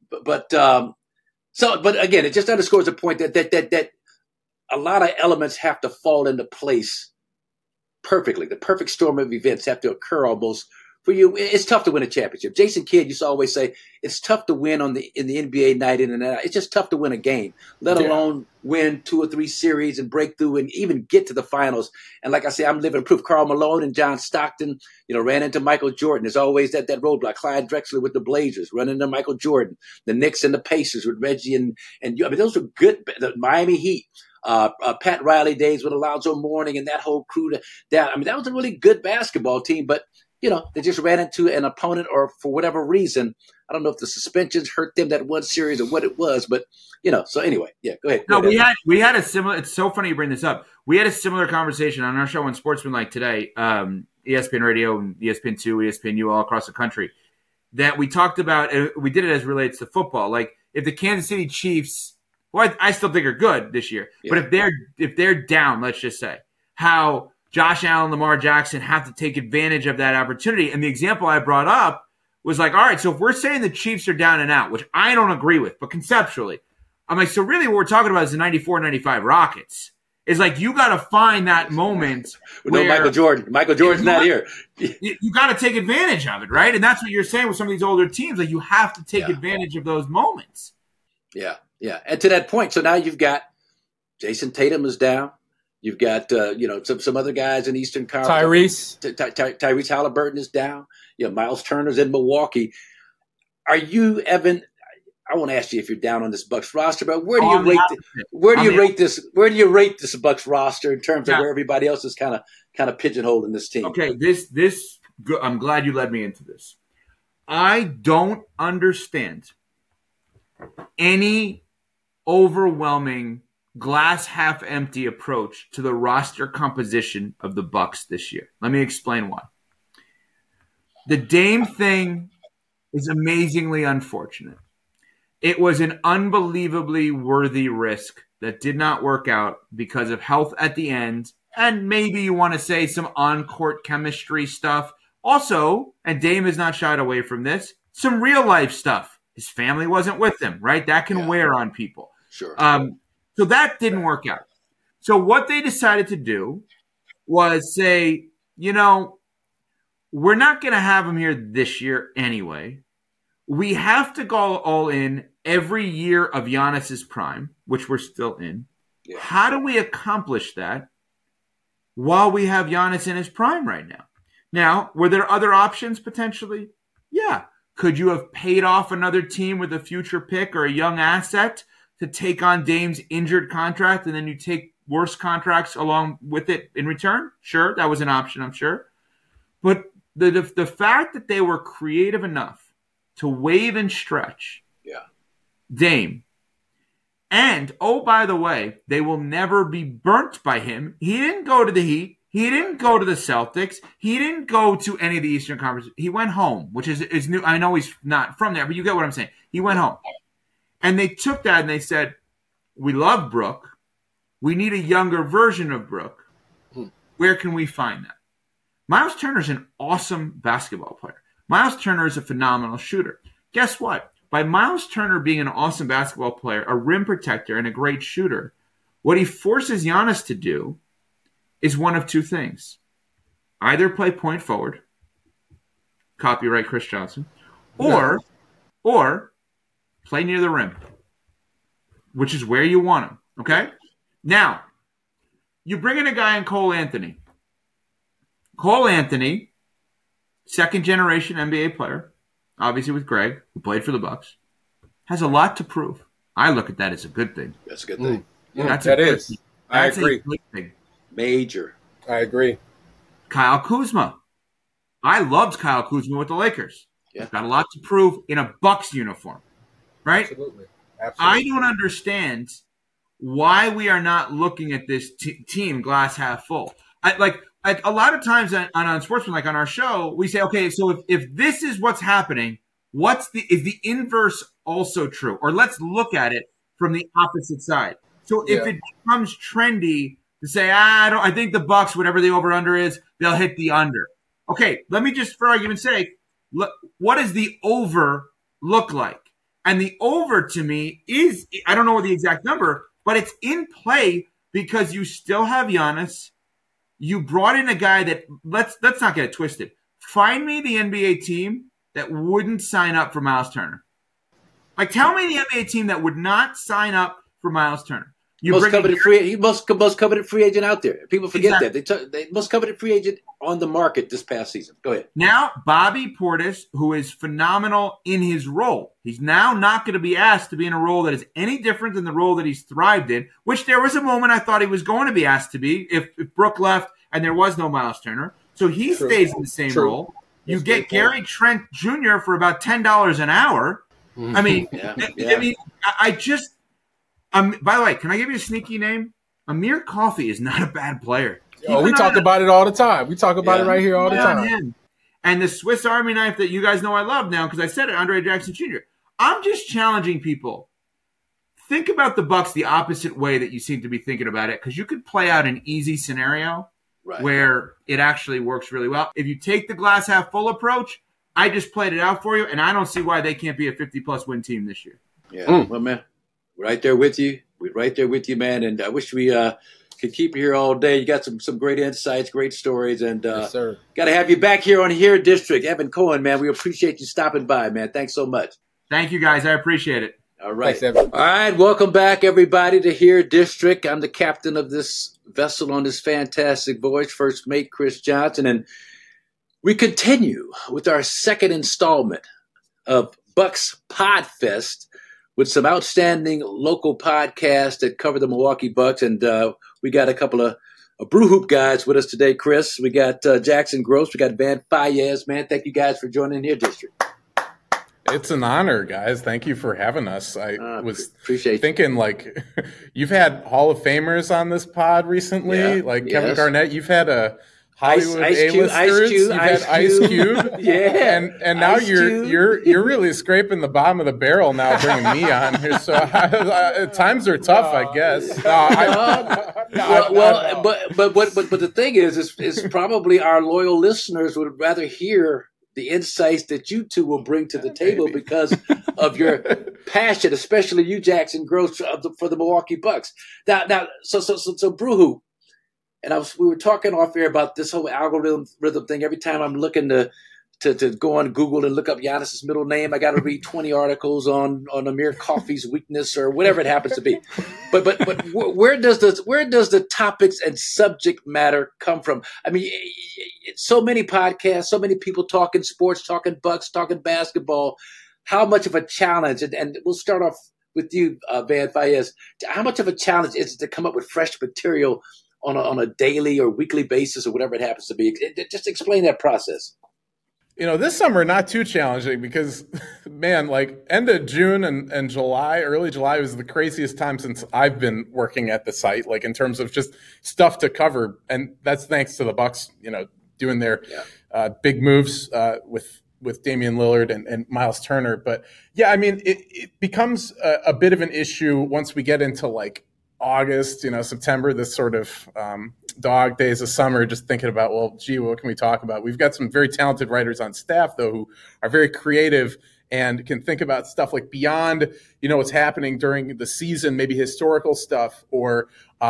But again, it just underscores the point that a lot of elements have to fall into place perfectly. The perfect storm of events have to occur almost for you. It's tough to win a championship. Jason Kidd used to always say it's tough to win in the NBA night in and out. It's just tough to win a game, let alone win 2 or 3 series and break through and even get to the finals. And like I say, I'm living proof. Karl Malone and John Stockton, ran into Michael Jordan. There's always that roadblock. Clyde Drexler with the Blazers, running into Michael Jordan. The Knicks and the Pacers with Reggie and those were good. The Miami Heat. Pat Riley days with Alonzo Mourning and that whole crew. That was a really good basketball team, but they just ran into an opponent, or for whatever reason, I don't know if the suspensions hurt them that one series or what it was, but So anyway, go ahead. No, we had a similar. It's so funny you bring this up. We had a similar conversation on our show on Sportsmanlike today, ESPN Radio and ESPN2, ESPNU all across the country. That we talked about. We did it as relates to football. Like if the Kansas City Chiefs, I still think are good this year, but if they're down, let's just say how Josh Allen, Lamar Jackson have to take advantage of that opportunity. And the example I brought up was like, all right, so if we're saying the Chiefs are down and out, which I don't agree with, but conceptually, I'm like, so really what we're talking about is the 94-95 Rockets. It's like you got to find that moment where Michael Jordan. Michael Jordan's not here. You got to take advantage of it, right? And that's what you're saying with some of these older teams. Like you have to take advantage of those moments. Yeah. And to that point, so now you've got Jason Tatum is down. You've got, some other guys in Eastern Conference. Tyrese Halliburton is down. Miles Turner's in Milwaukee. Are you, Evan? I won't ask you if you're down on this Bucks roster, but where do you rate this Bucks roster in terms of where everybody else is kind of pigeonholed in this team? Okay, this I'm glad you led me into this. I don't understand any overwhelming glass half empty approach to the roster composition of the Bucks this year. Let me explain why. The Dame thing is amazingly unfortunate. It was an unbelievably worthy risk that did not work out because of health at the end. And maybe you want to say some on-court chemistry stuff. Also, and Dame has not shied away from this, some real-life stuff. His family wasn't with him, right? That can wear on people. Sure. So that didn't work out. So what they decided to do was say, we're not going to have him here this year anyway. We have to go all in every year of Giannis's prime, which we're still in. Yeah. How do we accomplish that while we have Giannis in his prime right now? Now, were there other options potentially? Yeah. Could you have paid off another team with a future pick or a young asset to take on Dame's injured contract, and then you take worse contracts along with it in return? Sure, that was an option, I'm sure. But the fact that they were creative enough to waive and stretch Dame, and, oh, by the way, they will never be burnt by him. He didn't go to the Heat. He didn't go to the Celtics. He didn't go to any of the Eastern Conference. He went home, which is new. I know he's not from there, but you get what I'm saying. He went home. And they took that and they said, we love Brook. We need a younger version of Brook. Where can we find that? Miles Turner is an awesome basketball player. Miles Turner is a phenomenal shooter. Guess what? By Miles Turner being an awesome basketball player, a rim protector, and a great shooter, what he forces Giannis to do is one of two things. Either play point forward, copyright Chris Johnson, or play near the rim, which is where you want him, okay? Now, you bring in a guy in Cole Anthony. Cole Anthony, second-generation NBA player, obviously with Greg, who played for the Bucks, has a lot to prove. I look at that as a good thing. That's a good thing. That is. I agree. A good thing. Major. I agree. Kyle Kuzma. I loved Kyle Kuzma with the Lakers. Yeah. He's got a lot to prove in a Bucks uniform, right? Absolutely. I don't understand why we are not looking at this team glass half full. Like a lot of times on Unsportsman, like on our show, we say, okay, so if this is what's happening, is the inverse also true? Or let's look at it from the opposite side. So if it becomes trendy to say, I think the Bucks, whatever the over-under is, they'll hit the under. Okay, let me just, for argument's sake, what does the over look like? And the over to me is, I don't know the exact number, but it's in play because you still have Giannis. You brought in a guy that, let's not get it twisted. Find me the NBA team that wouldn't sign up for Miles Turner. Like, tell me the NBA team that would not sign up for Miles Turner. Most coveted free agent out there. People forget that. They most coveted free agent on the market this past season. Go ahead. Now, Bobby Portis, who is phenomenal in his role. He's now not going to be asked to be in a role that is any different than the role that he's thrived in, which there was a moment I thought he was going to be asked to be if Brook left and there was no Miles Turner. So he stays in the same role. You get Gary Trent Jr. for about $10 an hour. I mean, I just – by the way, can I give you a sneaky name? Amir Coffey is not a bad player. We talk about it all the time. We talk about it right here all the time. And the Swiss Army knife that you guys know I love now, because I said it, Andre Jackson Jr. I'm just challenging people. Think about the Bucks the opposite way that you seem to be thinking about it, because you could play out an easy scenario where it actually works really well. If you take the glass half full approach, I just played it out for you, and I don't see why they can't be a 50-plus win team this year. Yeah, well, man. Right there with you. We're right there with you, man. And I wish we could keep you here all day. You got some great insights, great stories. And yes, sir. Got to have you back here on Here District. Evan Cohen, man, we appreciate you stopping by, man. Thanks so much. Thank you, guys. I appreciate it. All right. Thanks, Evan. All right. Welcome back, everybody, to Here District. I'm the captain of this vessel on this fantastic voyage, First Mate Chris Johnson. And we continue with our second installment of Bucks Podfest, with some outstanding local podcasts that cover the Milwaukee Bucks. And we got a couple of Brew Hoop guys with us today, Chris. We got Jackson Gross. We got Van Fayez, man. Thank you guys for joining Here District. It's an honor, guys. Thank you for having us. I was thinking, like, you've had Hall of Famers on this pod recently, like Kevin Garnett. You've had a Hollywood A-listers. You've had Ice Cube. Yeah. And now you're really scraping the bottom of the barrel now, bringing me on here. So times are tough, I guess. But the thing is probably our loyal listeners would rather hear the insights that you two will bring to the table because of your passion, especially you, Jackson Gross, for the Milwaukee Bucks. Now, so Bruhu, and we were talking off air about this whole algorithm thing. Every time I'm looking to go on Google and look up Giannis's middle name, I got to read 20 articles on Amir Coffey's weakness or whatever it happens to be. But where does the topics and subject matter come from? I mean, so many podcasts, so many people talking sports, talking Bucks, talking basketball. How much of a challenge? And we'll start off with you, Van Fayez. How much of a challenge is it to come up with fresh material on a daily or weekly basis or whatever it happens to be? Just explain that process. This summer, not too challenging because, man, like end of June and July, early July was the craziest time since I've been working at the site, like in terms of just stuff to cover. And that's thanks to the Bucks, doing their big moves with Damian Lillard and Miles Turner. But yeah, I mean, it becomes a bit of an issue once we get into like August, September, this sort of dog days of summer, just thinking about, well, gee, what can we talk about? We've got some very talented writers on staff, though, who are very creative and can think about stuff like beyond, what's happening during the season, maybe historical stuff or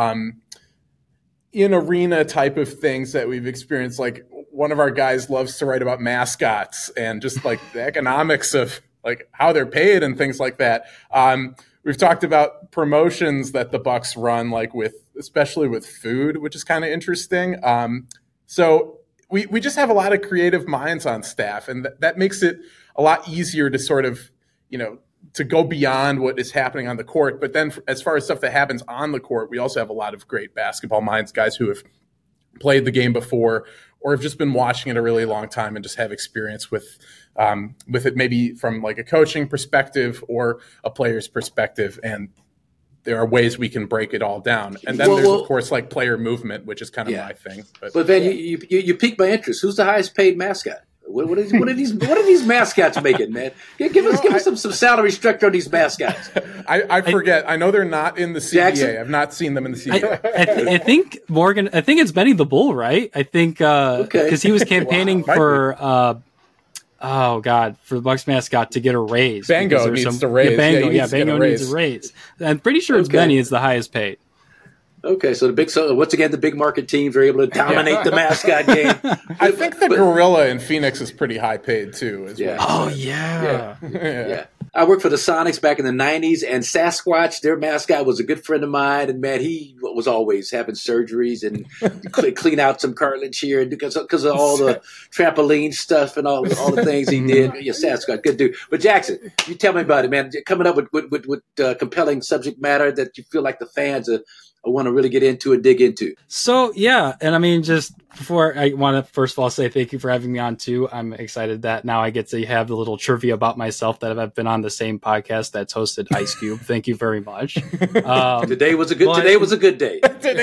in arena type of things that we've experienced. Like one of our guys loves to write about mascots and just like the economics of like how they're paid and things like that. We've talked about promotions that the Bucks run, like especially with food, which is kind of interesting. So we just have a lot of creative minds on staff, and that makes it a lot easier to sort of, to go beyond what is happening on the court. But then as far as stuff that happens on the court, we also have a lot of great basketball minds, guys who have played the game before or have just been watching it a really long time and just have experience with it, maybe from like a coaching perspective or a player's perspective. And there are ways we can break it all down. And then there's, of course, like player movement, which is kind of my thing. But then you piqued my interest. Who's the highest paid mascot? What are these mascots making, man? Give us some salary structure on these mascots. I forget. I know they're not in the CBA. Jackson? I've not seen them in the CBA. I think Morgan. I think it's Benny the Bull, right? I think because he was campaigning for for the Bucks mascot to get a raise. Bango needs to raise. Yeah, Bango needs a raise. I'm pretty sure it's Benny is the highest paid. Okay, so once again, the big market teams are able to dominate the mascot game. I think the gorilla in Phoenix is pretty high paid too. Yeah. I worked for the Sonics back in the 90s, and Sasquatch, their mascot, was a good friend of mine. And man, he was always having surgeries and clean out some cartilage here because of all the trampoline stuff and all the things he did. Yeah, Sasquatch, good dude. But Jackson, you tell me about it, man. Coming up with compelling subject matter that you feel like the fans I want to really get into and dig into. So, yeah. And I mean, just before I want to first of all say thank you for having me on too. I'm excited that now I get to have the little trivia about myself that I've been on the same podcast that's hosted Ice Cube. Thank you very much. Today was a good day.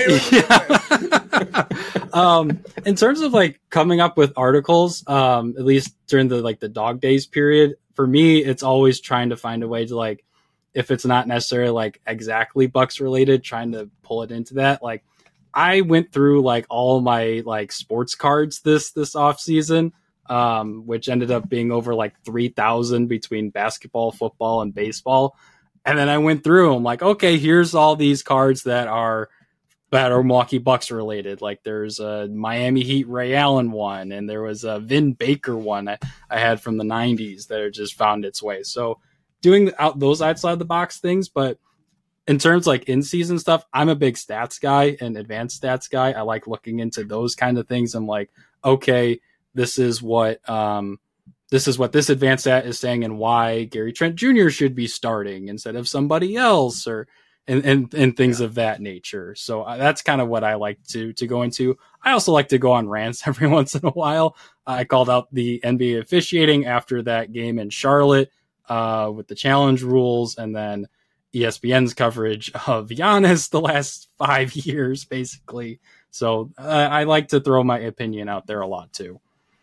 In terms of like coming up with articles, at least during the dog days period, for me, it's always trying to find a way to like, if it's not necessarily like exactly Bucks related, trying to pull it into that. Like I went through like all my like sports cards this off season, which ended up being over like 3,000 between basketball, football, and baseball. And then I went through them like, okay, here's all these cards that are Milwaukee Bucks related. Like there's a Miami Heat Ray Allen one, and there was a Vin Baker one I had from the 90s that just found its way. So doing those outside the box things, but in terms like in-season stuff, I'm a big stats guy and advanced stats guy. I like looking into those kind of things. I'm like, okay, this is what this advanced stat is saying and why Gary Trent Jr. should be starting instead of somebody else, or and things of that nature. So that's kind of what I like to go into. I also like to go on rants every once in a while. I called out the NBA officiating after that game in Charlotte, with the challenge rules, and then ESPN's coverage of Giannis the last 5 years, basically. So I like to throw my opinion out there a lot too.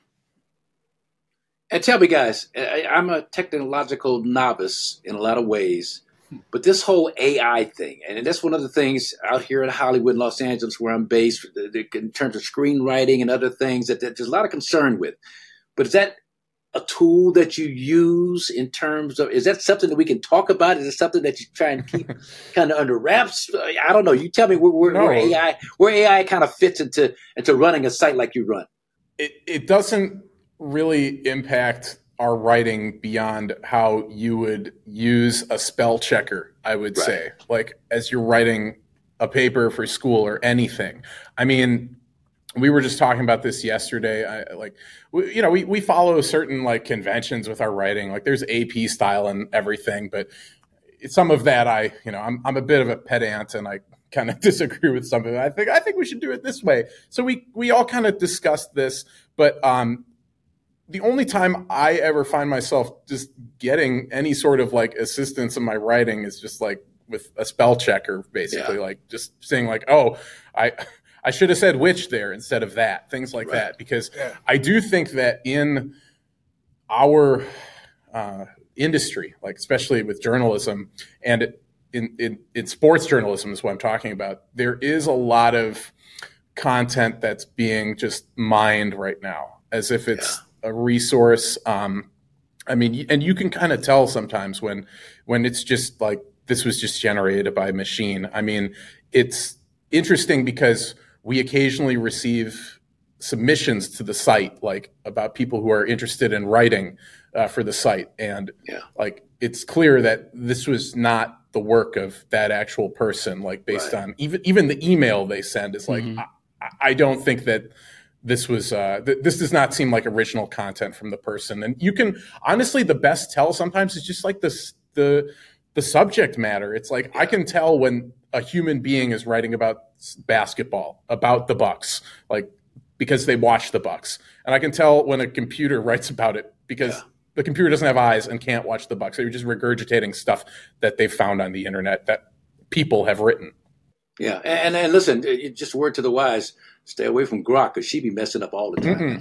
And tell me, guys, I'm a technological novice in a lot of ways, but this whole AI thing, and that's one of the things out here in Hollywood, Los Angeles, where I'm based, in terms of screenwriting and other things that there's a lot of concern with. But is that a tool that you use in terms of, is that something that we can talk about? Is it something that you try and keep kind of under wraps? I don't know. You tell me where AI kind of fits into running a site like you run. It doesn't really impact our writing beyond how you would use a spell checker, I would say, like as you're writing a paper for school or anything. I mean, we were just talking about this yesterday. We follow certain like conventions with our writing, like there's AP style and everything, but some of that I'm a bit of a pedant and I kind of disagree with some of it. I think we should do it this way. So we all kind of discussed this, but the only time I ever find myself just getting any sort of like assistance in my writing is just like with a spell checker, basically, like just saying like, oh, I should have said which there instead of that, things like that. Because I do think that in our industry, like especially with journalism and in sports journalism is what I'm talking about, there is a lot of content that's being just mined right now as if it's a resource. I mean, and you can kind of tell sometimes when it's just like, this was just generated by a machine. I mean, it's interesting because we occasionally receive submissions to the site, like about people who are interested in writing for the site. And like, it's clear that this was not the work of that actual person, like based on even the email they send is like, I don't think that this was, this does not seem like original content from the person. And you can, honestly, the best tell sometimes is just like the subject matter. It's like, I can tell when a human being is writing about basketball, about the Bucks, like because they watch the Bucks. And I can tell when a computer writes about it because the computer doesn't have eyes and can't watch the Bucks. They're just regurgitating stuff that they found on the internet that people have written. Yeah, and listen, just a word to the wise: stay away from Grok because she be messing up all the time.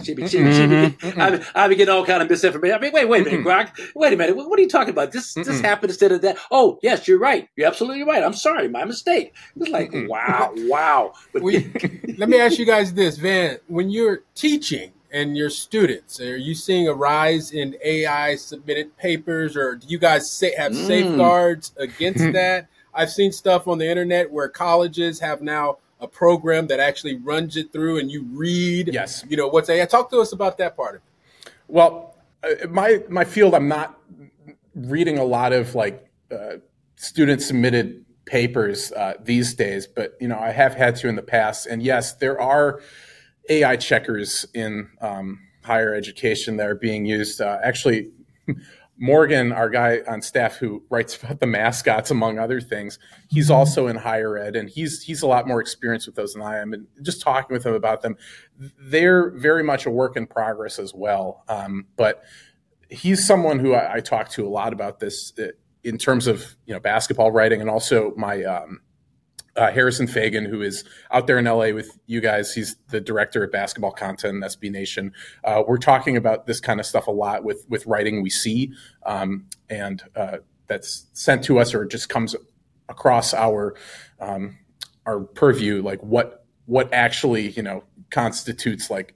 I be getting all kind of misinformation. I mean, wait a minute, Grok. Wait a minute. What are you talking about? This happened instead of that. Oh, yes, you're right. You're absolutely right. I'm sorry, my mistake. It's like wow. But let me ask you guys this, Van. When you're teaching and your students, are you seeing a rise in AI submitted papers, or do you guys have safeguards against that? I've seen stuff on the internet where colleges have now a program that actually runs it through and you read, what's AI. Talk to us about that part of it. Well, my field, I'm not reading a lot of like student submitted papers these days, but I have had to in the past. And yes, there are AI checkers in higher education that are being used. Actually, Morgan, our guy on staff who writes about the mascots, among other things, he's also in higher ed, and he's a lot more experienced with those than I am. And just talking with him about them, they're very much a work in progress as well. But he's someone who I talk to a lot about this in terms of basketball writing, and also my Harrison Fagan, who is out there in LA with you guys. He's the director of basketball content in SB Nation. We're talking about this kind of stuff a lot with writing we see, and that's sent to us or it just comes across our purview, like what actually constitutes like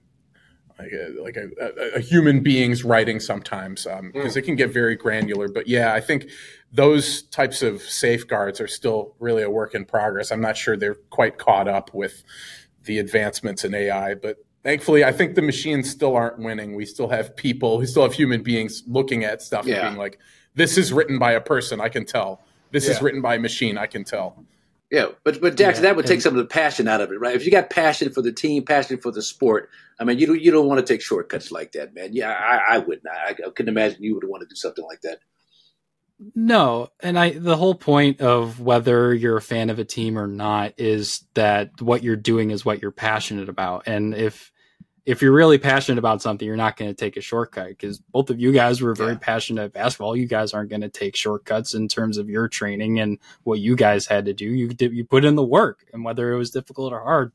a human being's writing sometimes, because it can get very granular. But yeah, I think those types of safeguards are still really a work in progress. I'm not sure they're quite caught up with the advancements in AI, but thankfully, I think the machines still aren't winning. We still have people, we still have human beings looking at stuff and being like, this is written by a person, I can tell. This is written by a machine, I can tell. Yeah, but Jackson, that would take some of the passion out of it, right? If you got passion for the team, passion for the sport, I mean, you don't want to take shortcuts like that, man. Yeah, I wouldn't. I couldn't imagine you would want to do something like that. No, and the whole point of whether you're a fan of a team or not is that what you're doing is what you're passionate about. And if you're really passionate about something, you're not going to take a shortcut, because both of you guys were very passionate at basketball. You guys aren't going to take shortcuts in terms of your training and what you guys had to do. You put in the work, and whether it was difficult or hard.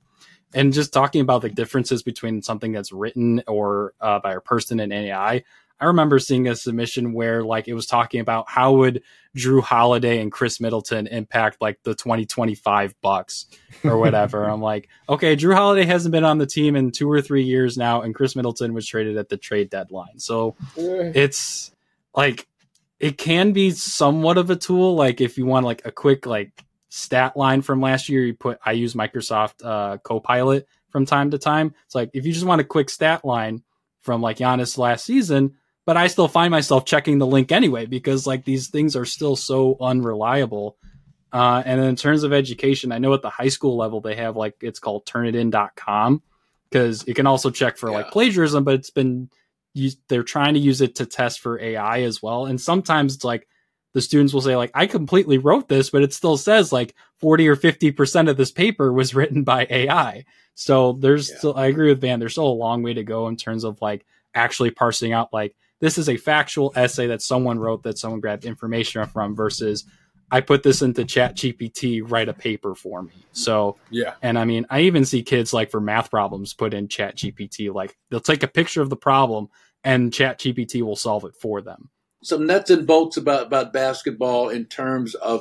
And just talking about the differences between something that's written or by a person and AI, I remember seeing a submission where like it was talking about how would Drew Holiday and Chris Middleton impact like the 2025 Bucks or whatever. I'm like, okay, Drew Holiday hasn't been on the team in 2 or 3 years now, and Chris Middleton was traded at the trade deadline. So it's like it can be somewhat of a tool. Like if you want like a quick like stat line from last year, I use Microsoft Copilot from time to time. It's like if you just want a quick stat line from like Giannis last season, but I still find myself checking the link anyway, because like these things are still so unreliable. And in terms of education, I know at the high school level, they have like, it's called turnitin.com, because it can also check for like plagiarism, but it's been used, they're trying to use it to test for AI as well. And sometimes it's like the students will say like, I completely wrote this, but it still says like 40 or 50% of this paper was written by AI. So there's still, I agree with Van, there's still a long way to go in terms of like actually parsing out like, this is a factual essay that someone wrote that someone grabbed information from versus I put this into ChatGPT, write a paper for me. So, and I mean, I even see kids like for math problems put in ChatGPT, like they'll take a picture of the problem and ChatGPT will solve it for them. Some nuts and bolts about basketball in terms of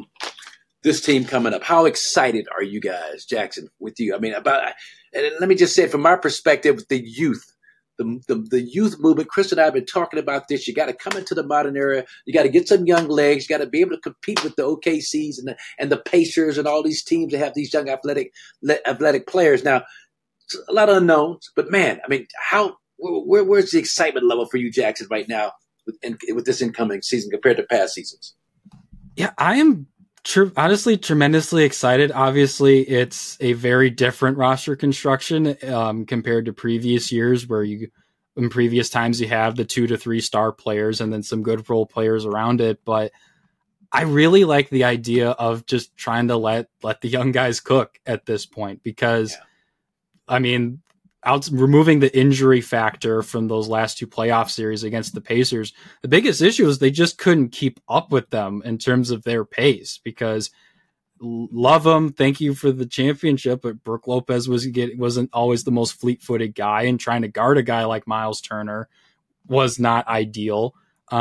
this team coming up. How excited are you guys, Jackson, with you? I mean, and let me just say from my perspective, the youth. The youth movement, Chris and I have been talking about this. You got to come into the modern era. You got to get some young legs. You got to be able to compete with the OKCs and the Pacers and all these teams that have these young athletic players. Now, a lot of unknowns, but man, I mean, where's the excitement level for you, Jackson, right now with this incoming season compared to past seasons? Yeah, I am honestly tremendously excited. Obviously, it's a very different roster construction compared to previous years, where in previous times you have the 2 to 3 star players and then some good role players around it. But I really like the idea of just trying to let the young guys cook at this point, because I mean, removing the injury factor from those last 2 playoff series against the Pacers, the biggest issue is they just couldn't keep up with them in terms of their pace, because love them. Thank you for the championship. But Brook Lopez wasn't always the most fleet-footed guy, and trying to guard a guy like Miles Turner was not ideal.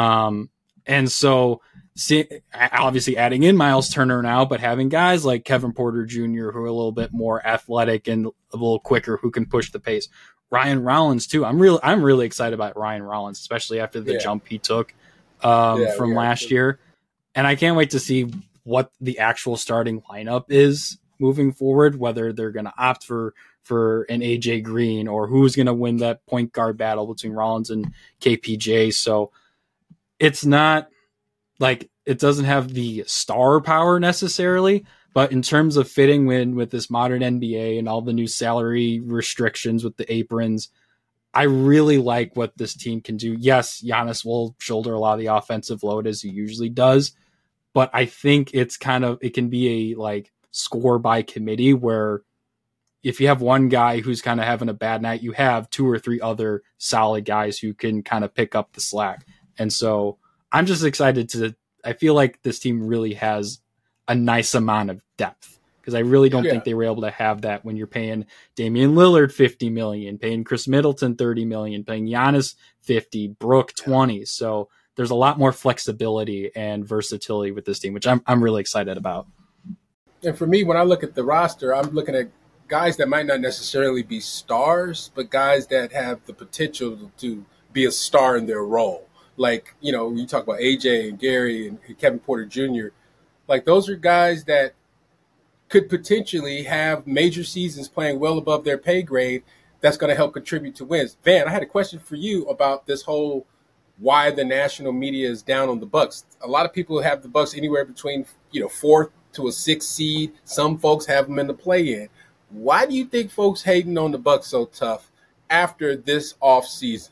And so obviously adding in Miles Turner now, but having guys like Kevin Porter Jr., who are a little bit more athletic and a little quicker, who can push the pace. Ryan Rollins too. I'm really excited about Ryan Rollins, especially after the jump he took from last year. And I can't wait to see what the actual starting lineup is moving forward, whether they're going to opt for an AJ Green, or who's going to win that point guard battle between Rollins and KPJ. So it's not like it doesn't have the star power necessarily, but in terms of fitting in with this modern NBA and all the new salary restrictions with the aprons, I really like what this team can do. Yes, Giannis will shoulder a lot of the offensive load as he usually does, but I think it can be a like score by committee, where if you have one guy who's kind of having a bad night, you have 2 or 3 other solid guys who can kind of pick up the slack. And so I'm just excited I feel like this team really has a nice amount of depth, because I really don't think they were able to have that when you're paying Damian Lillard $50 million, paying Chris Middleton $30 million, paying Giannis $50, Brook $20. So there's a lot more flexibility and versatility with this team, which I'm really excited about. And for me, when I look at the roster, I'm looking at guys that might not necessarily be stars, but guys that have the potential to be a star in their role. Like, you know, when you talk about AJ and Gary and Kevin Porter Jr., like those are guys that could potentially have major seasons playing well above their pay grade. That's going to help contribute to wins. Van, I had a question for you about this whole why the national media is down on the Bucks. A lot of people have the Bucks anywhere between, 4th to a 6th seed. Some folks have them in the play-in. Why do you think folks hating on the Bucks so tough after this off season?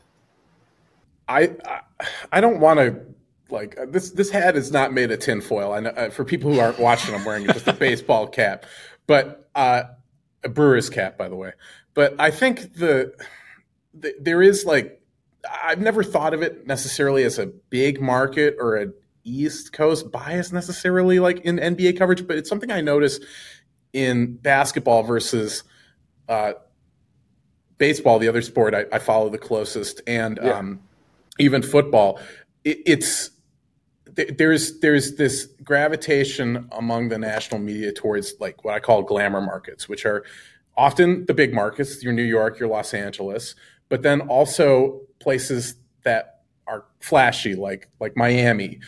I don't want to like this hat is not made of tinfoil. I know, for people who aren't watching, I'm wearing just a baseball cap, but a Brewers cap, by the way. But I think there is like, I've never thought of it necessarily as a big market or an East Coast bias necessarily, like in NBA coverage, but it's something I notice in basketball versus baseball, the other sport I follow the closest, and even football, there's this gravitation among the national media towards like what I call glamour markets, which are often the big markets, your New York, your Los Angeles, but then also places that are flashy, like Miami,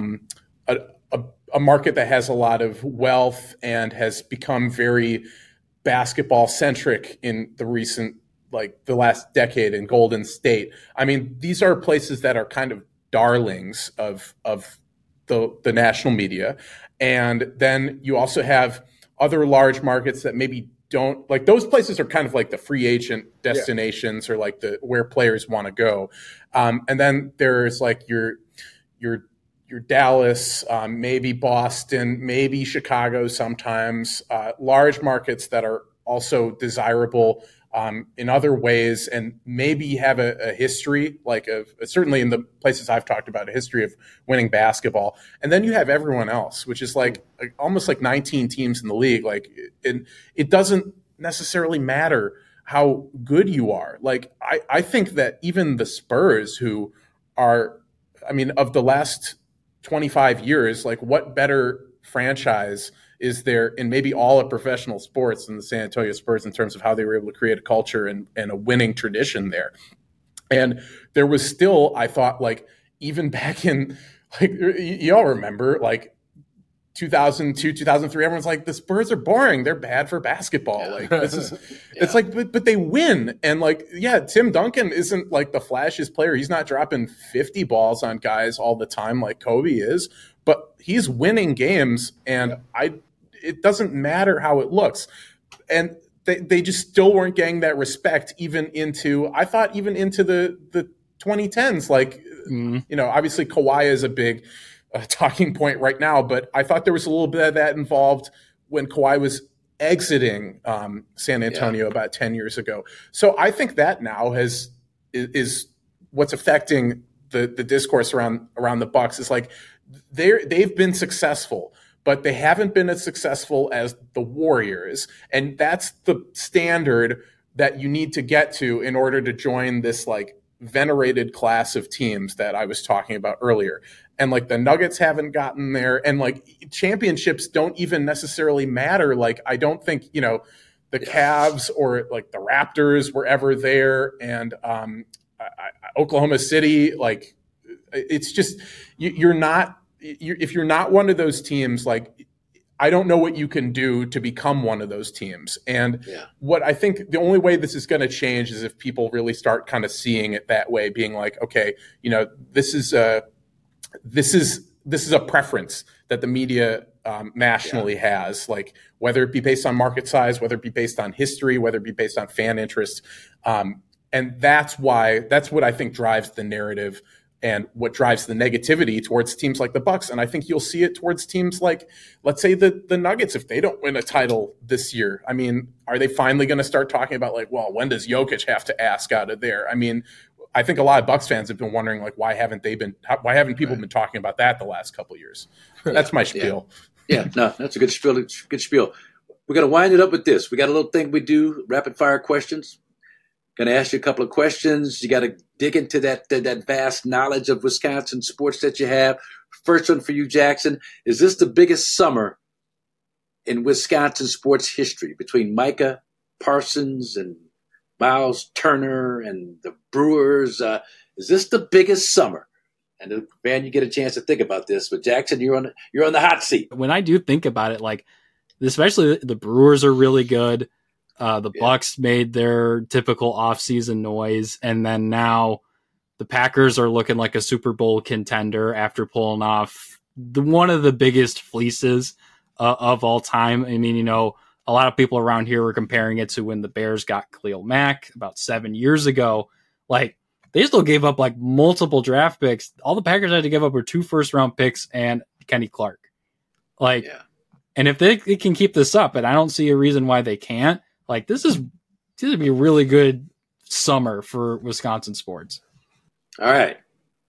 a market that has a lot of wealth and has become very basketball centric in the last decade in Golden State. I mean, these are places that are kind of darlings of the national media. And then you also have other large markets that maybe don't, like, those places are kind of like the free agent destinations or like where players want to go. And then there's like your Dallas, maybe Boston, maybe Chicago sometimes, large markets that are also desirable in other ways, and maybe have a history, certainly in the places I've talked about, a history of winning basketball. And then you have everyone else, which is like almost like 19 teams in the league. Like, it doesn't necessarily matter how good you are. Like, I think that even the Spurs, who are, I mean, of the last 25 years, like, what better franchise is there in maybe all of professional sports than the San Antonio Spurs in terms of how they were able to create a culture and a winning tradition there. And there was still, I thought, like, even back in, like, you all remember, like, 2002, 2003, everyone's like, the Spurs are boring. They're bad for basketball. Like, this is, it's like, but they win. And like, Tim Duncan isn't like the flashiest player. He's not dropping 50 balls on guys all the time like Kobe is, but he's winning games. And it doesn't matter how it looks. And they just still weren't getting that respect even into the 2010s. Like, obviously Kawhi is a big talking point right now, but I thought there was a little bit of that involved when Kawhi was exiting San Antonio about 10 years ago. So I think that now is what's affecting the discourse around the Bucks is like they've been successful, but they haven't been as successful as the Warriors. And that's the standard that you need to get to in order to join this like venerated class of teams that I was talking about earlier. And like the Nuggets haven't gotten there, and like championships don't even necessarily matter. Like, I don't think, the Cavs or like the Raptors were ever there. And Oklahoma City, like, it's just, if you're not one of those teams, like, I don't know what you can do to become one of those teams. And what I think the only way this is going to change is if people really start kind of seeing it that way, being like, okay, this is a preference that the media nationally has, like, whether it be based on market size, whether it be based on history, whether it be based on fan interest. And that's what I think drives the narrative and what drives the negativity towards teams like the Bucks. And I think you'll see it towards teams like, let's say the Nuggets, if they don't win a title this year. I mean, are they finally going to start talking about like, well, when does Jokic have to ask out of there? I mean, I think a lot of Bucks fans have been wondering, like, why haven't people been talking about that the last couple of years? That's my spiel. No, that's a good spiel. Good spiel. We're going to wind it up with this. We got a little thing we do, rapid fire questions. Going to ask you a couple of questions. You got to dig into that vast knowledge of Wisconsin sports that you have. First one for you, Jackson. Is this the biggest summer in Wisconsin sports history between Micah Parsons and Miles Turner and the Brewers? Is this the biggest summer? And Van, you get a chance to think about this, but Jackson, you're on the hot seat. When I do think about it, like, especially the Brewers are really good. The Bucks made their typical offseason noise, and then now the Packers are looking like a Super Bowl contender after pulling off one of the biggest fleeces of all time. I mean, a lot of people around here were comparing it to when the Bears got Khalil Mack about 7 years ago. Like, they still gave up like multiple draft picks. All the Packers had to give up were 2 first-round picks and Kenny Clark. And if they can keep this up, and I don't see a reason why they can't, like, this would be a really good summer for Wisconsin sports. All right.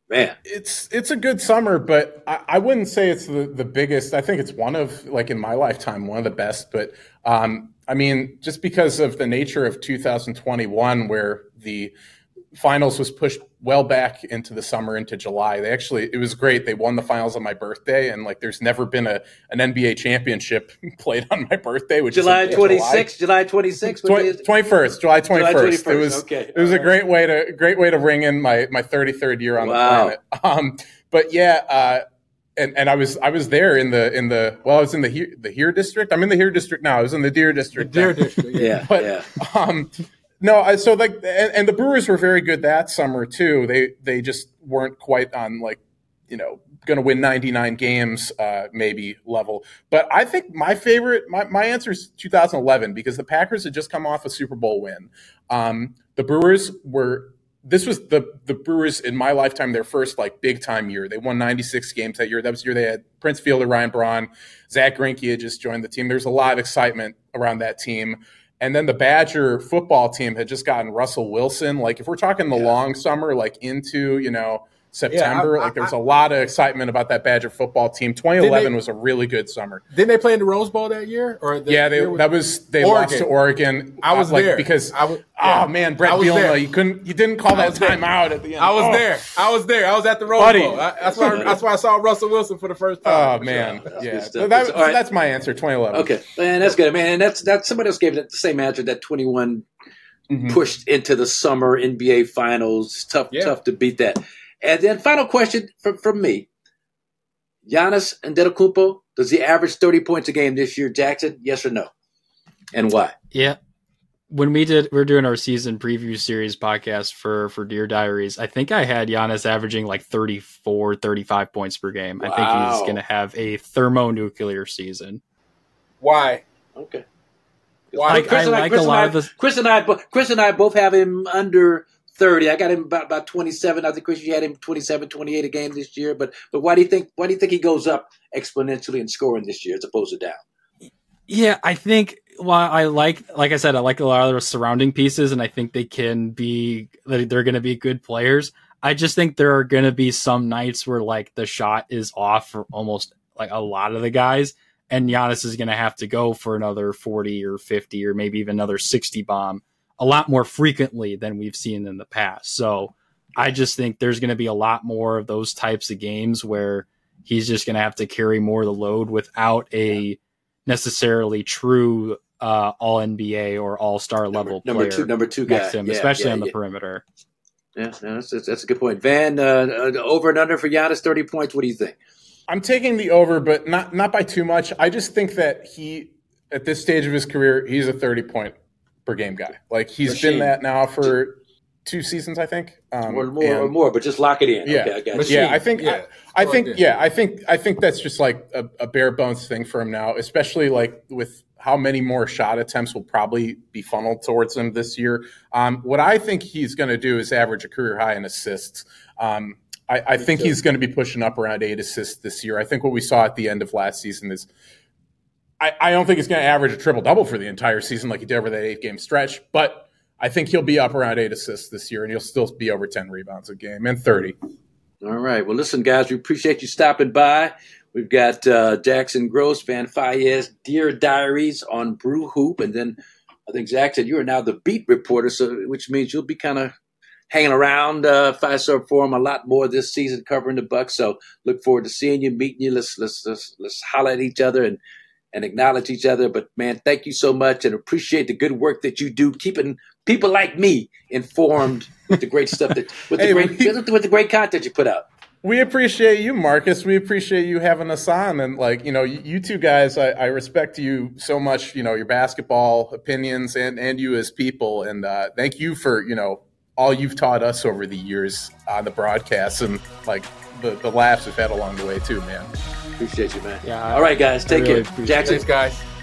Man, it's a good summer, but I wouldn't say it's the biggest. I think it's one of, like, in my lifetime, one of the best. But I mean, just because of the nature of 2021, where the finals was pushed well back into the summer, into July. It was great. They won the finals on my birthday, and like, there's never been an NBA championship played on my birthday, which July is 26th, July 26th, 21st, July 21st. It was a great way to ring in my 33rd year on the planet. But yeah, and I was there in the I was in the Heer district. I'm in the Heer district now. I was in the Deer district. The Deer district, yeah. But no, so like, and the Brewers were very good that summer too. They just weren't quite on, like, going to win 99 games maybe level. But I think my answer is 2011, because the Packers had just come off a Super Bowl win. The Brewers this was the Brewers in my lifetime, their first, like, big time year. They won 96 games that year. That was the year they had Prince Fielder, Ryan Braun, Zach Greinke had just joined the team. There's a lot of excitement around that team. And then the Badger football team had just gotten Russell Wilson. Like, if we're talking the long summer, like into, September, there's a lot of excitement about that Badger football team. 2011 was a really good summer. Didn't they play in the Rose Bowl that year? They lost to Oregon. I was there because man, Brett Bielema, you didn't call that timeout at the end. I was there. I was at the Rose Bowl. That's why I saw Russell Wilson for the first time. Oh man, that's my answer. 2011. Okay, man, that's good, man. And that's somebody else gave it the same answer. That 21 pushed into the summer NBA Finals. Tough to beat that. And then final question from me. Giannis Antetokounmpo, does he average 30 points a game this year, Jackson? Yes or no? And why? Yeah. When we're doing our season preview series podcast for Dear Diaries, I think I had Giannis averaging like 34, 35 points per game. Wow. I think he's going to have a thermonuclear season. Why? Okay. Why? Chris and I both have him under 30. I got him about 27. I think, Chris, you had him 27, 28 a game this year. But why do you think he goes up exponentially in scoring this year as opposed to down? Yeah, I think I like I said, I like a lot of the surrounding pieces, and I think they're going to be good players. I just think there are going to be some nights where, like, the shot is off for almost like a lot of the guys, and Giannis is going to have to go for another 40 or 50 or maybe even another 60 bomb a lot more frequently than we've seen in the past. So I just think there's going to be a lot more of those types of games where he's just going to have to carry more of the load without a necessarily true all NBA or all-star level player number two guy next to him, especially on the perimeter. Yeah, that's a good point. Van, over and under for Giannis, 30 points. What do you think? I'm taking the over, but not by too much. I just think that he, at this stage of his career, he's a 30-point per game guy. Like, he's been that now for 2 seasons, I think, or more. But just lock it in. Yeah, okay, I got you. Yeah, I think that's just like a bare bones thing for him now, especially like with how many more shot attempts will probably be funneled towards him this year. What I think he's going to do is average a career high in assists. I think he's going to be pushing up around 8 assists this year. I think what we saw at the end of last season is, I don't think he's going to average a triple-double for the entire season like he did over that 8-game stretch, but I think he'll be up around 8 assists this year, and he'll still be over 10 rebounds a game and 30. All right. Well, listen, guys, we appreciate you stopping by. We've got Jackson Gross, Van Fayez, Dear Diaries on Brew Hoop, and then I think Zach said you are now the beat reporter, which means you'll be kind of hanging around Five Star Forum a lot more this season covering the Bucks. So look forward to seeing you, meeting you. Let's holler at each other and acknowledge each other. But, man, thank you so much and appreciate the good work that you do, keeping people like me informed with the great stuff with the great content you put out. We appreciate you, Marcus. We appreciate you having us on. And, like, you two guys, I respect you so much, your basketball opinions and you as people. And thank you for, all you've taught us over the years on the broadcasts and, like, the laughs we've had along the way too, man. Appreciate you, man. Yeah. All right, guys. Take care. Jackson. Thanks, guys.